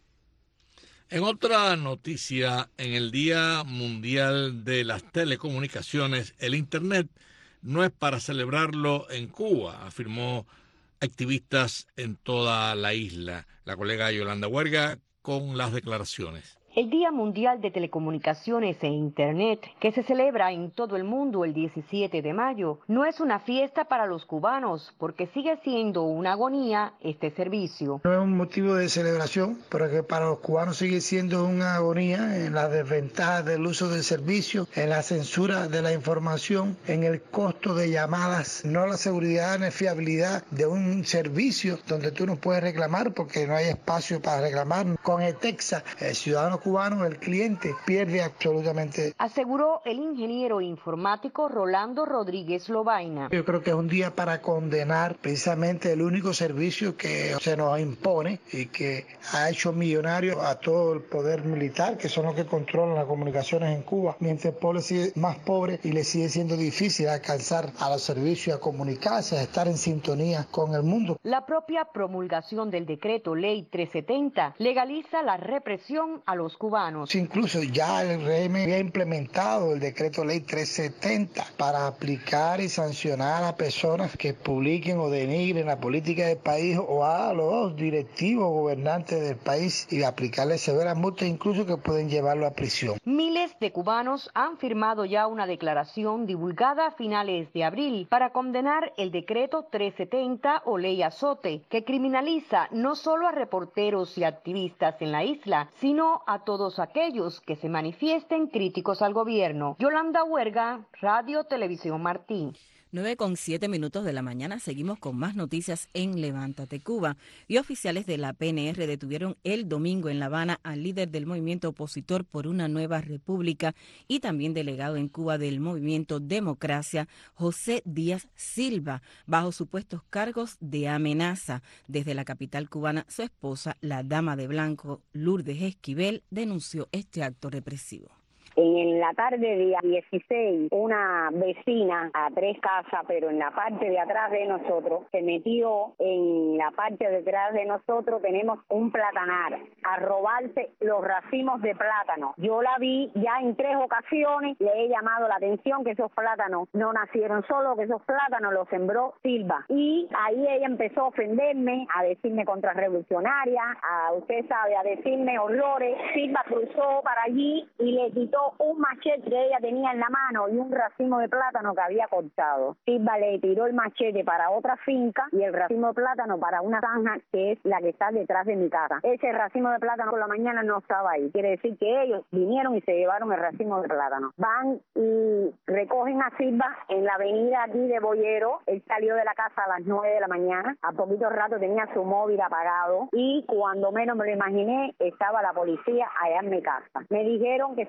En otra noticia, en el Día Mundial de las Telecomunicaciones, el Internet no es para celebrarlo en Cuba, afirmó activistas en toda la isla. La colega Yolanda Huerga con las declaraciones. El Día Mundial de Telecomunicaciones e Internet, que se celebra en todo el mundo el diecisiete de mayo, no es una fiesta para los cubanos, porque sigue siendo una agonía este servicio. No es un motivo de celebración, pero que para los cubanos sigue siendo una agonía en la desventaja del uso del servicio, en la censura de la información, en el costo de llamadas, no la seguridad ni fiabilidad de un servicio donde tú no puedes reclamar porque no hay espacio para reclamar. Con el Texas, el ciudadano cubano, el cliente, pierde absolutamente. Aseguró el ingeniero informático Rolando Rodríguez Lobaina. Yo creo que es un día para condenar precisamente el único servicio que se nos impone y que ha hecho millonario a todo el poder militar, que son los que controlan las comunicaciones en Cuba, mientras el pueblo sigue más pobre y le sigue siendo difícil alcanzar a los servicios, a comunicarse, a estar en sintonía con el mundo. La propia promulgación del decreto ley trescientos setenta legaliza la represión a los cubanos. Incluso ya el régimen había implementado el decreto ley trescientos setenta para aplicar y sancionar a personas que publiquen o denigren la política del país o a los directivos gobernantes del país y aplicarles severas multas, incluso que pueden llevarlo a prisión. Miles de cubanos han firmado ya una declaración divulgada a finales de abril para condenar el decreto trescientos setenta o ley azote, que criminaliza no solo a reporteros y activistas en la isla, sino a todos aquellos que se manifiesten críticos al gobierno. Yolanda Huerga, Radio Televisión Martí. nueve con siete minutos de la mañana, seguimos con más noticias en Levántate Cuba. Y oficiales de la P N R detuvieron el domingo en La Habana al líder del movimiento opositor por una nueva república y también delegado en Cuba del movimiento Democracia, José Díaz Silva, bajo supuestos cargos de amenaza. Desde la capital cubana, su esposa, la dama de blanco, Lourdes Esquivel, denunció este acto represivo. En la tarde día dieciséis, una vecina a tres casas, pero en la parte de atrás de nosotros, se metió en la parte de atrás de nosotros, tenemos un platanar, a robarse los racimos de plátano. Yo la vi ya en tres ocasiones, le he llamado la atención que esos plátanos no nacieron solos, que esos plátanos los sembró Silva. Y ahí ella empezó a ofenderme, a decirme contrarrevolucionaria, a usted sabe, a decirme horrores. Silva cruzó para allí y le quitó un machete que ella tenía en la mano y un racimo de plátano que había cortado. Silva le tiró el machete para otra finca y el racimo de plátano para una zanja que es la que está detrás de mi casa. Ese racimo de plátano por la mañana no estaba ahí. Quiere decir que ellos vinieron y se llevaron el racimo de plátano. Van y recogen a Silva en la avenida aquí de Boyero. Él salió de la casa a las nueve de la mañana. A poquito rato tenía su móvil apagado y cuando menos me lo imaginé estaba la policía allá en mi casa. Me dijeron que si yo sabía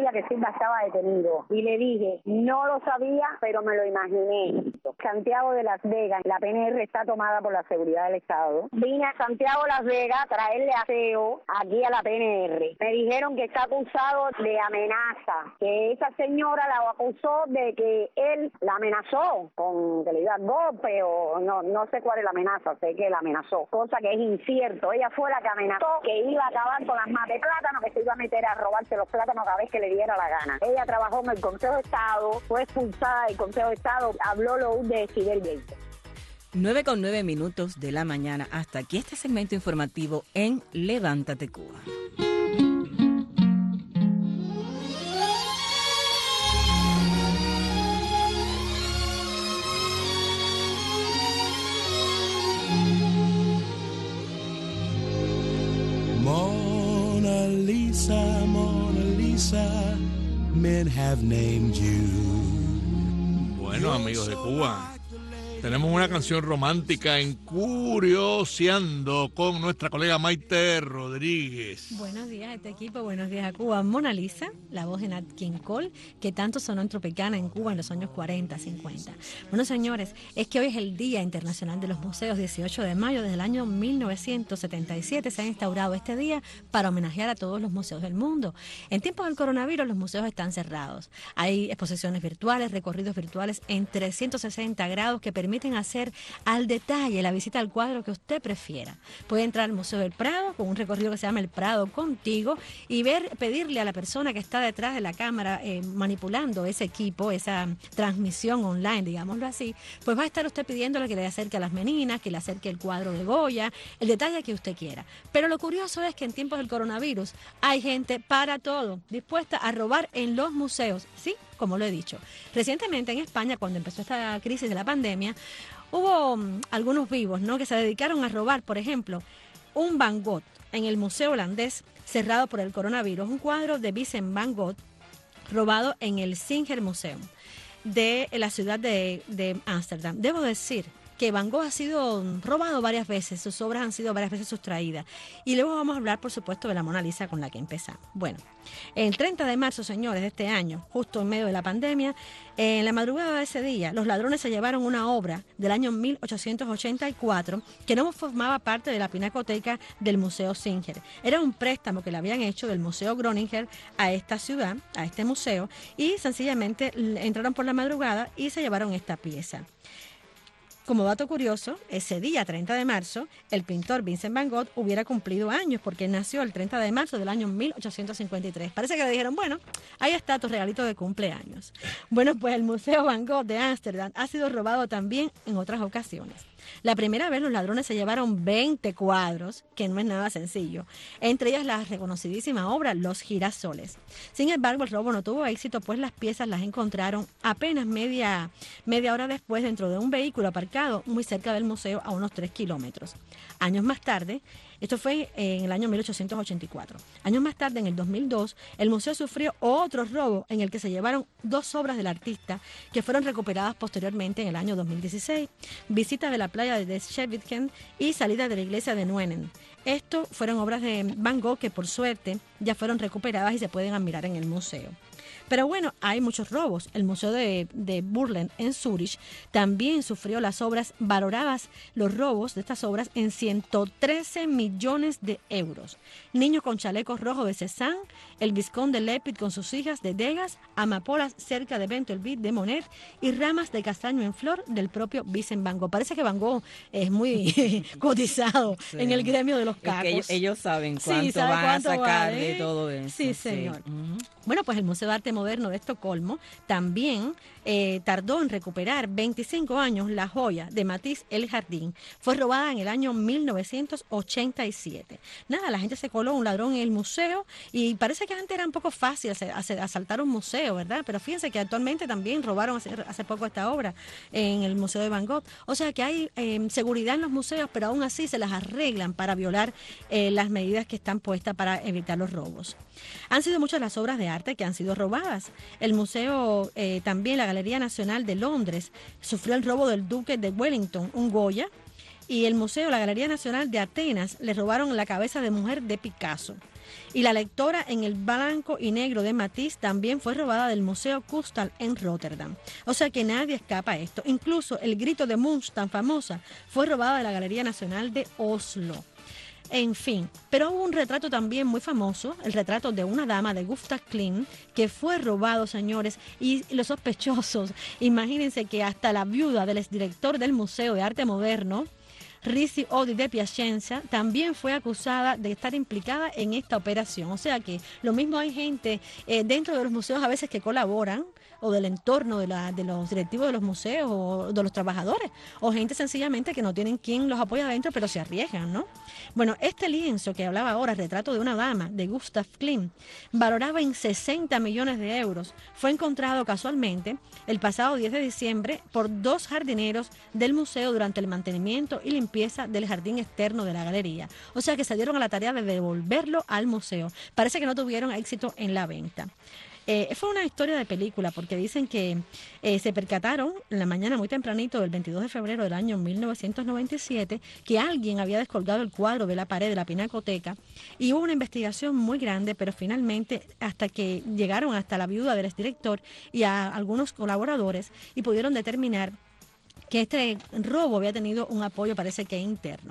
sabía que Silva estaba detenido. Y le dije, no lo sabía, pero me lo imaginé. Santiago de Las Vegas, la P N R está tomada por la seguridad del Estado. Vine a Santiago de Las Vegas a traerle aseo aquí a la P N R. Me dijeron que está acusado de amenaza, que esa señora la acusó de que él la amenazó con que le iba a golpe o no, no sé cuál es la amenaza, sé que la amenazó, cosa que es incierto. Ella fue la que amenazó que iba a acabar con las matas de plátano, que se iba a meter a robarse los plátanos cada vez que le diera la gana. Ella trabajó en el Consejo de Estado, fue expulsada del Consejo de Estado, habló lo de Fidel Gates. nueve con nueve minutos de la mañana. Hasta aquí este segmento informativo en Levántate Cuba. Mona Lisa, Mona Lisa, men have named you. Bueno, amigos de Cuba, tenemos una canción romántica en Curioseando con nuestra colega Maite Rodríguez. Buenos días a este equipo, buenos días a Cuba. Mona Lisa, la voz de Nat King Cole, que tanto sonó en Tropicana en Cuba en los años cuarenta, cincuenta. Bueno, señores, es que hoy es el Día Internacional de los Museos, dieciocho de mayo. Desde el año mil novecientos setenta y siete se ha instaurado este día para homenajear a todos los museos del mundo. En tiempos del coronavirus, los museos están cerrados. Hay exposiciones virtuales, recorridos virtuales en trescientos sesenta grados que permiten permiten hacer al detalle la visita al cuadro que usted prefiera. Puede entrar al Museo del Prado con un recorrido que se llama El Prado Contigo y ver, pedirle a la persona que está detrás de la cámara eh, manipulando ese equipo, esa transmisión online, digámoslo así, pues va a estar usted pidiéndole que le acerque a las meninas, que le acerque el cuadro de Goya, el detalle que usted quiera. Pero lo curioso es que en tiempos del coronavirus hay gente para todo, dispuesta a robar en los museos, ¿sí? Como lo he dicho. Recientemente en España, cuando empezó esta crisis de la pandemia, hubo um, algunos vivos, ¿no?, que se dedicaron a robar, por ejemplo, un Van Gogh en el Museo Holandés, cerrado por el coronavirus, un cuadro de Vincent Van Gogh robado en el Singer Museum de la ciudad de Ámsterdam. Debo decir que Van Gogh ha sido robado varias veces, sus obras han sido varias veces sustraídas. Y luego vamos a hablar, por supuesto, de la Mona Lisa, con la que empezamos. Bueno, el treinta de marzo, señores, de este año, justo en medio de la pandemia, en la madrugada de ese día, los ladrones se llevaron una obra del año mil ochocientos ochenta y cuatro que no formaba parte de la pinacoteca del Museo Singer. Era un préstamo que le habían hecho del Museo Groninger a esta ciudad, a este museo, y sencillamente entraron por la madrugada y se llevaron esta pieza. Como dato curioso, ese día, treinta de marzo, el pintor Vincent Van Gogh hubiera cumplido años porque nació el treinta de marzo del año mil ochocientos cincuenta y tres. Parece que le dijeron, bueno, ahí está tu regalito de cumpleaños. Bueno, pues el Museo Van Gogh de Ámsterdam ha sido robado también en otras ocasiones. La primera vez los ladrones se llevaron veinte cuadros, que no es nada sencillo, entre ellas la reconocidísima obra Los Girasoles. Sin embargo, el robo no tuvo éxito, pues las piezas las encontraron apenas media, media hora después dentro de un vehículo aparcado muy cerca del museo a unos tres kilómetros. Años más tarde, esto fue en el año mil ochocientos ochenta y cuatro. Años más tarde, en el dos mil dos, el museo sufrió otro robo en el que se llevaron dos obras del artista que fueron recuperadas posteriormente en el año dos mil dieciséis. Visita de la playa de Scheveningen y salida de la iglesia de Nuenen. Esto fueron obras de Van Gogh que por suerte ya fueron recuperadas y se pueden admirar en el museo. Pero bueno, hay muchos robos. El Museo de, de Burlen en Zúrich también sufrió las obras valoradas, los robos de estas obras en ciento trece millones de euros. Niños con chalecos rojos de Cézanne, el Visconde de Lepid con sus hijas de Degas, amapolas cerca de Bentelville de Monet y ramas de castaño en flor del propio Vincent Van Gogh. Parece que Van Gogh es muy cotizado sí. en el gremio de los cacos. Es que ellos, ellos saben cuánto sí, van cuánto a sacar vale. de todo eso. Sí, señor. Sí. Uh-huh. Bueno, pues el Museo de Arte Moderno de Estocolmo también eh, tardó en recuperar veinticinco años la joya de Matisse El Jardín. Fue robada en el año mil novecientos ochenta y siete. Nada, la gente se coló un ladrón en el museo y parece que antes era un poco fácil asaltar un museo, ¿verdad? Pero fíjense que actualmente también robaron hace, hace poco esta obra en el Museo de Van Gogh. O sea que hay eh, seguridad en los museos, pero aún así se las arreglan para violar eh, las medidas que están puestas para evitar los robos. Han sido muchas las obras de arte que han sido robadas. El museo, eh, también la Galería Nacional de Londres, sufrió el robo del Duque de Wellington, un Goya, y el museo, la Galería Nacional de Atenas, le robaron la cabeza de mujer de Picasso. Y la lectora en el blanco y negro de Matisse también fue robada del Museo Kustal en Rotterdam. O sea que nadie escapa a esto. Incluso el grito de Munch, tan famosa, fue robada de la Galería Nacional de Oslo. En fin, pero hubo un retrato también muy famoso, el retrato de una dama de Gustav Klimt, que fue robado, señores, y los sospechosos, imagínense que hasta la viuda del exdirector del Museo de Arte Moderno, Rizzi Odi de Piacenza, también fue acusada de estar implicada en esta operación. O sea que lo mismo hay gente eh, dentro de los museos a veces que colaboran, o del entorno de, la, de los directivos de los museos o de los trabajadores, o gente sencillamente que no tienen quien los apoya adentro, pero se arriesgan, ¿no? Bueno, este lienzo que hablaba ahora, retrato de una dama, de Gustav Klimt, valoraba en sesenta millones de euros. Fue encontrado casualmente el pasado diez de diciembre por dos jardineros del museo durante el mantenimiento y limpieza del jardín externo de la galería. O sea que se dieron a la tarea de devolverlo al museo. Parece que no tuvieron éxito en la venta. Eh, fue una historia de película porque dicen que eh, se percataron en la mañana muy tempranito del veintidós de febrero del año mil novecientos noventa y siete que alguien había descolgado el cuadro de la pared de la pinacoteca y hubo una investigación muy grande, pero finalmente hasta que llegaron hasta la viuda del exdirector y a algunos colaboradores y pudieron determinar que este robo había tenido un apoyo, parece que interno.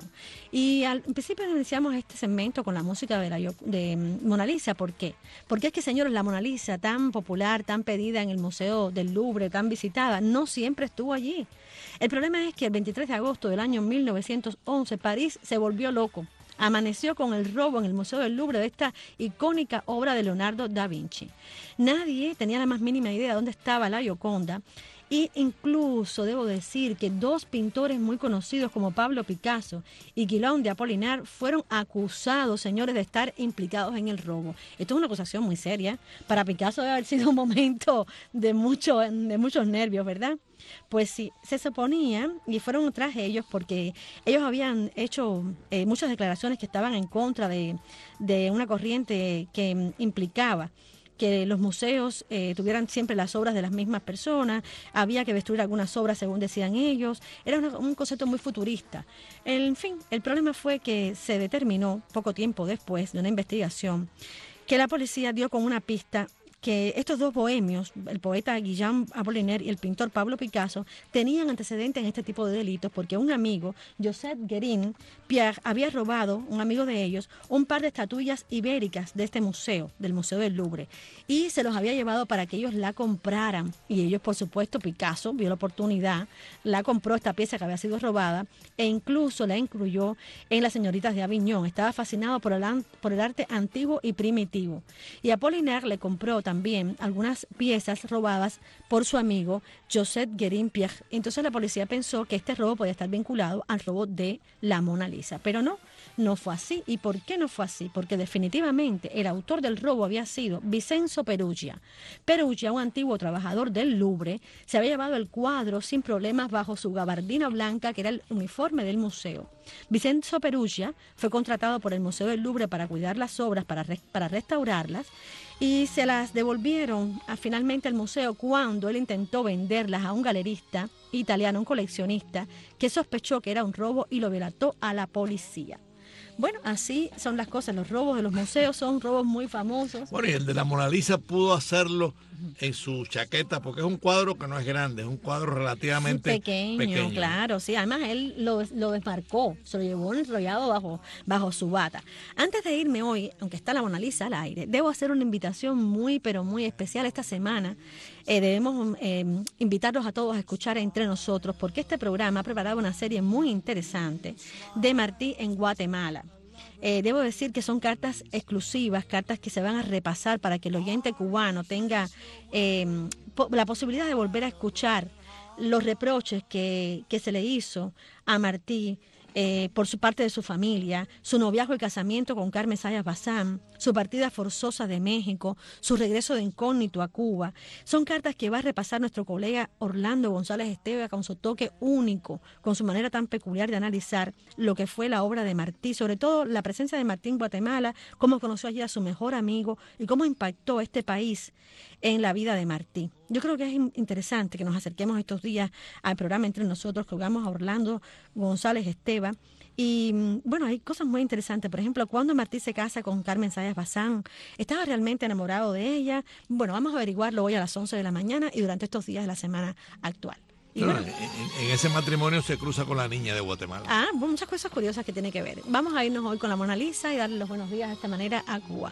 Y al principio iniciamos este segmento con la música de, la, de Mona Lisa. ¿Por qué? Porque es que, señores, la Mona Lisa, tan popular, tan pedida en el Museo del Louvre, tan visitada, no siempre estuvo allí. El problema es que el veintitrés de agosto del año mil novecientos once, París se volvió loco. Amaneció con el robo en el Museo del Louvre de esta icónica obra de Leonardo da Vinci. Nadie tenía la más mínima idea de dónde estaba la Gioconda. Y incluso debo decir que dos pintores muy conocidos como Pablo Picasso y Guillaume de Apollinaire fueron acusados, señores, de estar implicados en el robo. Esto es una acusación muy seria. Para Picasso debe haber sido un momento de, mucho, de muchos nervios, ¿verdad? Pues sí, se suponía, y fueron tras ellos porque ellos habían hecho eh, muchas declaraciones que estaban en contra de, de una corriente que implicaba que los museos eh, tuvieran siempre las obras de las mismas personas, había que destruir algunas obras según decían ellos, era una, un concepto muy futurista. En fin, el problema fue que se determinó poco tiempo después de una investigación que la policía dio con una pista que estos dos bohemios, el poeta Guillaume Apollinaire y el pintor Pablo Picasso, tenían antecedentes en este tipo de delitos porque un amigo, Joseph Guérin Pierre, había robado, un amigo de ellos, un par de estatuillas ibéricas de este museo, del Museo del Louvre, y se los había llevado para que ellos la compraran. Y ellos, por supuesto, Picasso vio la oportunidad, la compró esta pieza que había sido robada e incluso la incluyó en Las Señoritas de Aviñón. Estaba fascinado por el, por el arte antiguo y primitivo. Y Apollinaire le compró también también algunas piezas robadas por su amigo Joseph Guérin Pierre. Entonces la policía pensó que este robo podía estar vinculado al robo de la Mona Lisa, pero no, no fue así. ¿Y por qué no fue así? Porque definitivamente el autor del robo había sido Vincenzo Peruggia. Peruggia, un antiguo trabajador del Louvre, se había llevado el cuadro sin problemas bajo su gabardina blanca, que era el uniforme del museo. Vincenzo Peruggia fue contratado por el Museo del Louvre para cuidar las obras, para, re, para restaurarlas, y se las devolvieron a, finalmente al museo cuando él intentó venderlas a un galerista italiano, un coleccionista, que sospechó que era un robo y lo relató a la policía. Bueno, así son las cosas. Los robos de los museos son robos muy famosos. Bueno, y el de la Mona Lisa pudo hacerlo en su chaqueta, porque es un cuadro que no es grande, es un cuadro relativamente pequeño, pequeño. Claro, sí. Además, él lo, lo desmarcó, se lo llevó enrollado bajo, bajo su bata. Antes de irme hoy, aunque está la Mona Lisa al aire, debo hacer una invitación muy, pero muy especial esta semana. Eh, debemos eh, invitarlos a todos a escuchar Entre Nosotros, porque este programa ha preparado una serie muy interesante de Martí en Guatemala. Eh, debo decir que son cartas exclusivas, cartas que se van a repasar para que el oyente cubano tenga eh, po- la posibilidad de volver a escuchar los reproches que, que se le hizo a Martí eh, por su parte de su familia, su noviazgo y casamiento con Carmen Sayas Bazán, su partida forzosa de México, su regreso de incógnito a Cuba. Son cartas que va a repasar nuestro colega Orlando González Esteve con su toque único, con su manera tan peculiar de analizar lo que fue la obra de Martí, sobre todo la presencia de Martí en Guatemala, cómo conoció allí a su mejor amigo y cómo impactó este país en la vida de Martí. Yo creo que es interesante que nos acerquemos estos días al programa Entre Nosotros, que jugamos a Orlando González Esteve Y bueno, hay cosas muy interesantes. Por ejemplo, cuando Martí se casa con Carmen Sayas Bazán, ¿estaba realmente enamorado de ella? Bueno, vamos a averiguarlo hoy a las once de la mañana y durante estos días de la semana actual. Y No, bueno, en, en ese matrimonio se cruza con la niña de Guatemala. ah, muchas cosas curiosas que tiene que ver. Vamos a irnos hoy con la Mona Lisa y darle los buenos días de esta manera a Cuba.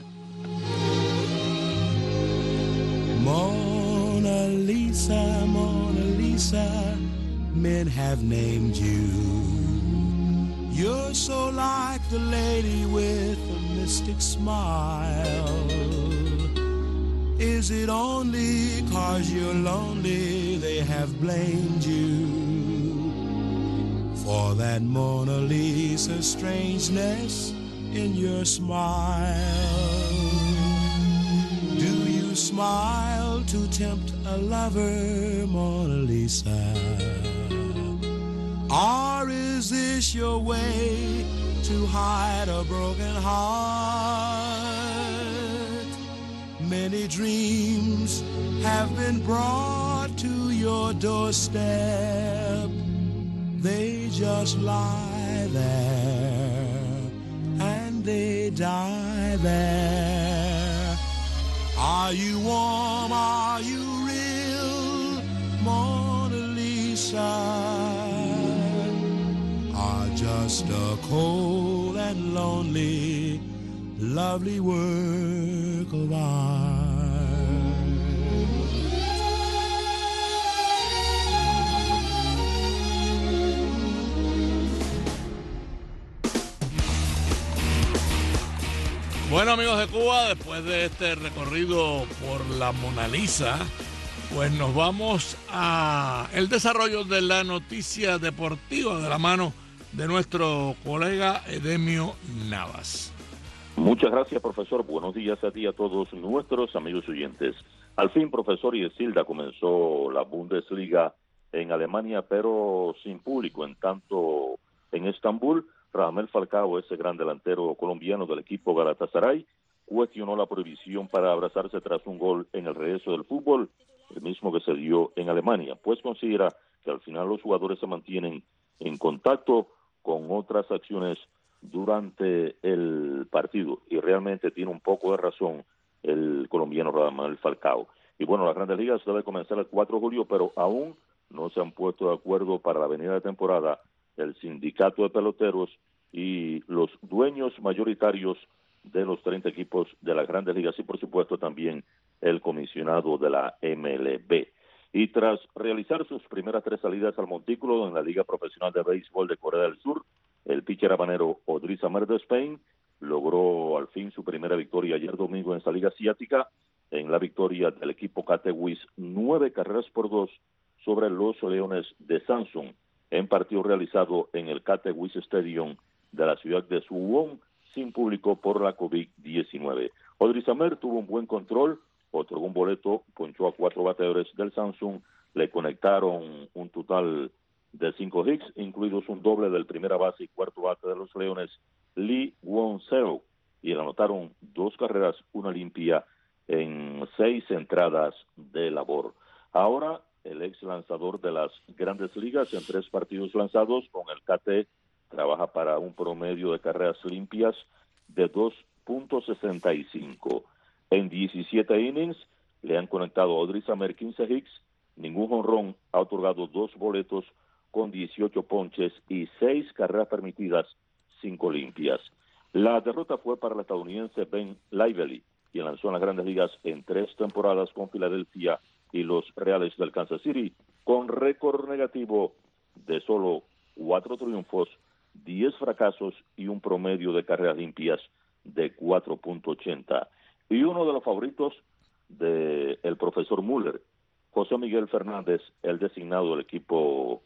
Mona Lisa, Mona Lisa, men have named you. You're so like the lady with a mystic smile. Is it only 'cause you're lonely they have blamed you for that Mona Lisa strangeness in your smile? Do you smile to tempt a lover, Mona Lisa? Or is this your way to hide a broken heart? Many dreams have been brought to your doorstep. They just lie there and they die there. Are you warm? Are you real, Mona Lisa? Or just a cold and lonely, lovely work of art? Bueno, amigos de Cuba, después de este recorrido por la Mona Lisa, pues nos vamos a el desarrollo de la noticia deportiva de la mano de nuestro colega Edemio Navas. Muchas gracias, profesor. Buenos días a ti y a todos nuestros amigos oyentes. Al fin, profesor Yesilda, comenzó la Bundesliga en Alemania, pero sin público. En tanto, en Estambul, Radamel Falcao, ese gran delantero colombiano del equipo Galatasaray, cuestionó la prohibición para abrazarse tras un gol en el regreso del fútbol, el mismo que se dio en Alemania, pues considera que al final los jugadores se mantienen en contacto con otras acciones durante el partido, y realmente tiene un poco de razón el colombiano Radamel Falcao. Y bueno, las Grandes Ligas debe comenzar el cuatro de julio, pero aún no se han puesto de acuerdo para la venida de temporada el sindicato de peloteros y los dueños mayoritarios de los treinta equipos de las Grandes Ligas y por supuesto también el comisionado de la M L B. Y tras realizar sus primeras tres salidas al montículo en la Liga Profesional de Béisbol de Corea del Sur, el pitcher habanero Odriz Amer de Spain logró al fin su primera victoria ayer domingo en esa liga asiática, en la victoria del equipo Catewis, nueve carreras por dos sobre los Leones de Samsung, en partido realizado en el Catewis Stadium de la ciudad de Suwon, sin público por la COVID diecinueve. Odriz Amer tuvo un buen control, otorgó un boleto, ponchó a cuatro bateadores del Samsung, le conectaron un total de cinco hits, incluidos un doble del primera base y cuarto bate de los Leones, Lee Won-seo, y le anotaron dos carreras, una limpia, en seis entradas de labor. Ahora, el ex lanzador de las Grandes Ligas, en tres partidos lanzados con el K T, trabaja para un promedio de carreras limpias de dos punto sesenta y cinco. En diecisiete innings le han conectado a Odriz Amer quince hits, ningún jonrón, ha otorgado dos boletos con dieciocho ponches y seis carreras permitidas, cinco limpias. La derrota fue para el estadounidense Ben Lively, quien lanzó en las Grandes Ligas en tres temporadas con Filadelfia y los Reales del Kansas City, con récord negativo de solo cuatro triunfos, diez fracasos y un promedio de carreras limpias de cuatro punto ochenta. Y uno de los favoritos del profesor Müller, José Miguel Fernández, el designado del equipo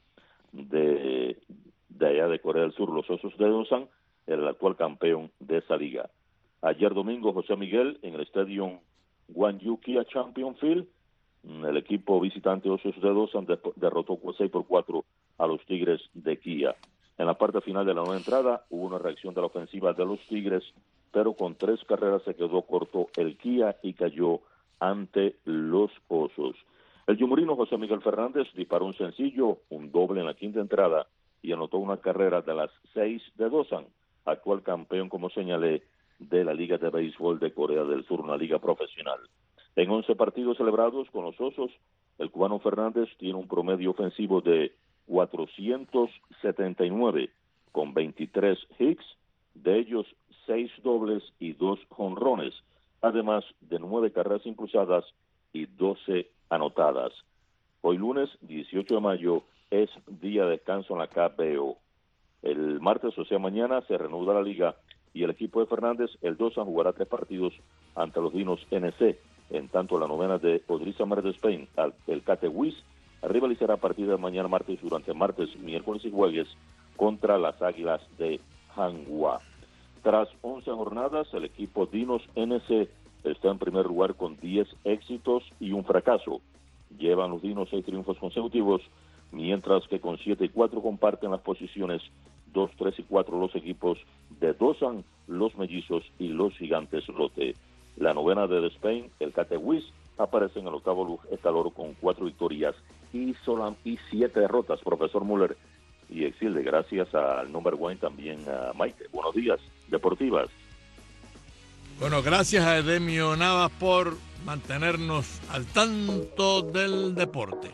de, de allá de Corea del Sur, los Osos de Doosan, el actual campeón de esa liga. Ayer domingo, José Miguel, en el estadio Gwangju Kia Champion Field, el equipo visitante Osos de Doosan de, derrotó seis por cuatro a los Tigres de Kia. En la parte final de la nueva entrada hubo una reacción de la ofensiva de los Tigres, pero con tres carreras se quedó corto el Kia y cayó ante los Osos. El yumurino José Miguel Fernández disparó un sencillo, un doble en la quinta entrada, y anotó una carrera de las seis de Dosan, actual campeón, como señalé, de la Liga de Béisbol de Corea del Sur, una liga profesional. En once partidos celebrados con los Osos, el cubano Fernández tiene un promedio ofensivo de cuatrocientos setenta y nueve, con veintitrés hits, de ellos seis dobles y dos jonrones, además de nueve carreras impulsadas y doce anotadas. Hoy lunes dieciocho de mayo es día de descanso en la K B O. El martes, o sea mañana, se reanuda la liga y el equipo de Fernández, el Dosan, jugará tres partidos ante los Dinos N C. En tanto, la novena de Odrisa Mar de Spain, el Catehuis, rivalizará a partir de mañana martes durante martes, miércoles y jueves contra las Águilas de Hanwha. Tras once jornadas, el equipo Dinos N C está en primer lugar con diez éxitos y un fracaso. Llevan los Dinos seis triunfos consecutivos, mientras que con siete y cuatro comparten las posiciones dos, tres y cuatro los equipos de Dosan, los Mellizos y los Gigantes Lote. La novena de Spain, el Catehuis, aparece en el octavo escalón con cuatro victorias y, sola, y siete derrotas. Profesor Müller y Exilde, gracias al number one, también a Maite. Buenos días, Deportivas. Bueno, gracias a Edemio Navas por mantenernos al tanto del deporte.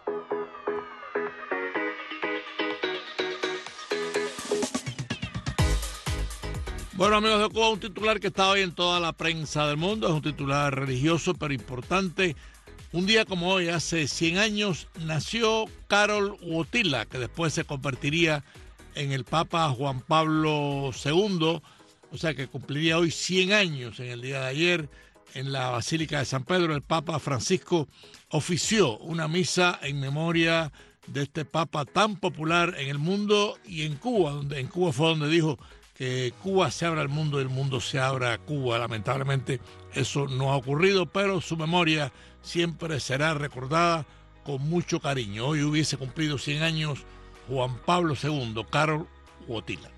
Bueno, amigos de Cuba, un titular que está hoy en toda la prensa del mundo, es un titular religioso pero importante. Un día como hoy, hace cien años, nació Karol Wojtyła, que después se convertiría en el Papa Juan Pablo segundo, o sea que cumpliría hoy cien años. En el día de ayer, en la Basílica de San Pedro, el Papa Francisco ofició una misa en memoria de este Papa tan popular en el mundo y en Cuba, donde en Cuba fue donde dijo que Cuba se abra al mundo y el mundo se abra a Cuba. Lamentablemente eso no ha ocurrido, pero su memoria siempre será recordada con mucho cariño. Hoy hubiese cumplido cien años Juan Pablo segundo, Karol Wojtyła.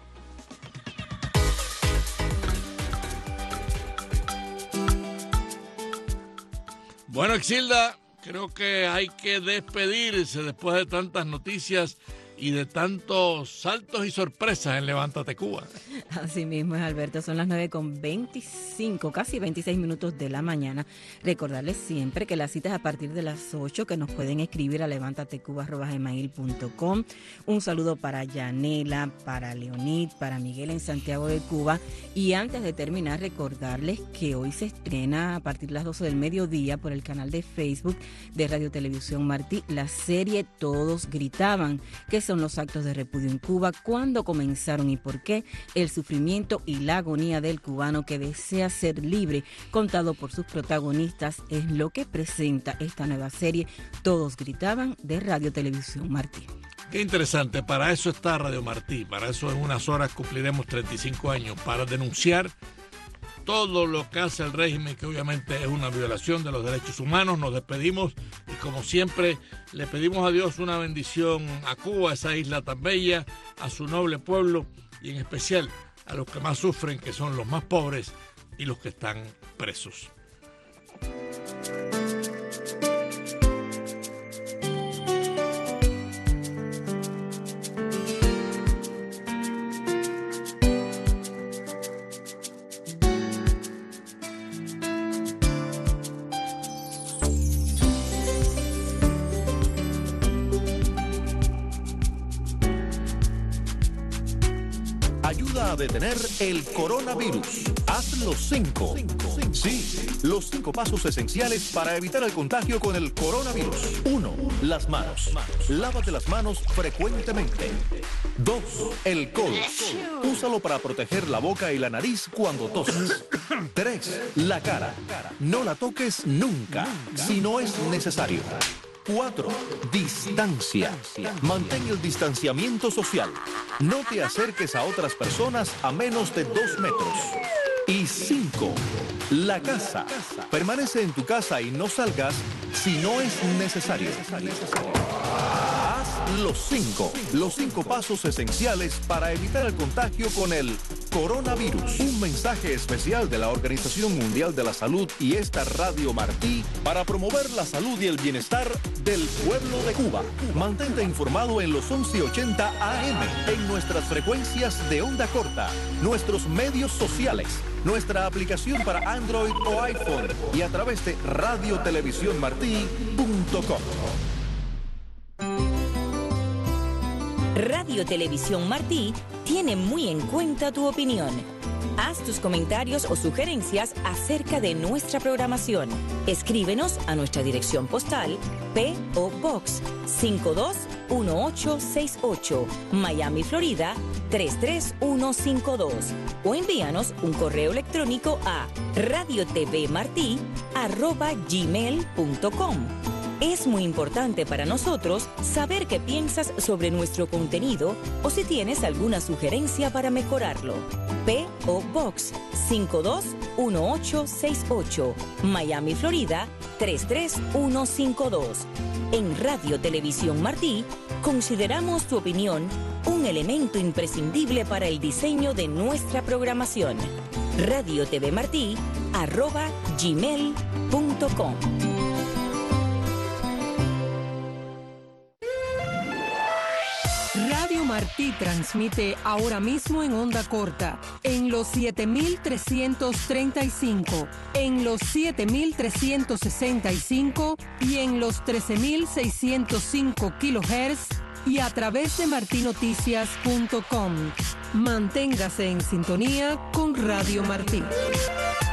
Bueno, Exilda, creo que hay que despedirse después de tantas noticias y de tantos saltos y sorpresas en Levántate Cuba. Así mismo es, Alberto, son las nueve con veinticinco, casi veintiséis minutos de la mañana. Recordarles siempre que la cita es a partir de las ocho, que nos pueden escribir a levántatecuba arroba gmail punto com. Un saludo para Yanela, para Leonid, para Miguel en Santiago de Cuba. Y antes de terminar, recordarles que hoy se estrena a partir de las doce del mediodía por el canal de Facebook de Radio Televisión Martí la serie Todos Gritaban, que son los actos de repudio en Cuba, cuándo comenzaron y por qué, el sufrimiento y la agonía del cubano que desea ser libre, contado por sus protagonistas, es lo que presenta esta nueva serie Todos Gritaban de Radio Televisión Martí. Qué interesante, para eso está Radio Martí, para eso en unas horas cumpliremos treinta y cinco años, para denunciar todo lo que hace el régimen, que obviamente es una violación de los derechos humanos. Nos despedimos y, como siempre, le pedimos a Dios una bendición a Cuba, esa isla tan bella, a su noble pueblo y en especial a los que más sufren, que son los más pobres y los que están presos. A detener el coronavirus. Haz los cinco. Sí, los cinco pasos esenciales para evitar el contagio con el coronavirus. Uno, las manos. Lávate las manos frecuentemente. Dos, el codo. Úsalo para proteger la boca y la nariz cuando toses. Tres, la cara. No la toques nunca, si no es necesario. Cuatro, distancia. Mantén el distanciamiento social. No te acerques a otras personas a menos de dos metros. Y cinco, la casa. Permanece en tu casa y no salgas si no es necesario. Haz los cinco, los cinco pasos esenciales para evitar el contagio con el coronavirus. Un mensaje especial de la Organización Mundial de la Salud y esta Radio Martí para promover la salud y el bienestar del pueblo de Cuba. Mantente informado en los once ochenta A M, en nuestras frecuencias de onda corta, nuestros medios sociales, nuestra aplicación para Android o iPhone y a través de radio televisión martí punto com. Radio Televisión Martí tiene muy en cuenta tu opinión. Haz tus comentarios o sugerencias acerca de nuestra programación. Escríbenos a nuestra dirección postal P O Box cinco dos uno ocho seis ocho, Miami, Florida tres tres uno cinco dos, o envíanos un correo electrónico a radiotvmartí arroba gmail punto com. Es muy importante para nosotros saber qué piensas sobre nuestro contenido o si tienes alguna sugerencia para mejorarlo. P O Box cinco dos uno ocho seis ocho, Miami, Florida tres tres uno cinco dos. En Radio Televisión Martí consideramos tu opinión un elemento imprescindible para el diseño de nuestra programación. radiotvmartí arroba gmail punto com. Radio Martí transmite ahora mismo en onda corta, en los siete mil trescientos treinta y cinco, en los siete mil trescientos sesenta y cinco y en los trece mil seiscientos cinco kilohertz y a través de martí noticias punto com. Manténgase en sintonía con Radio Martí.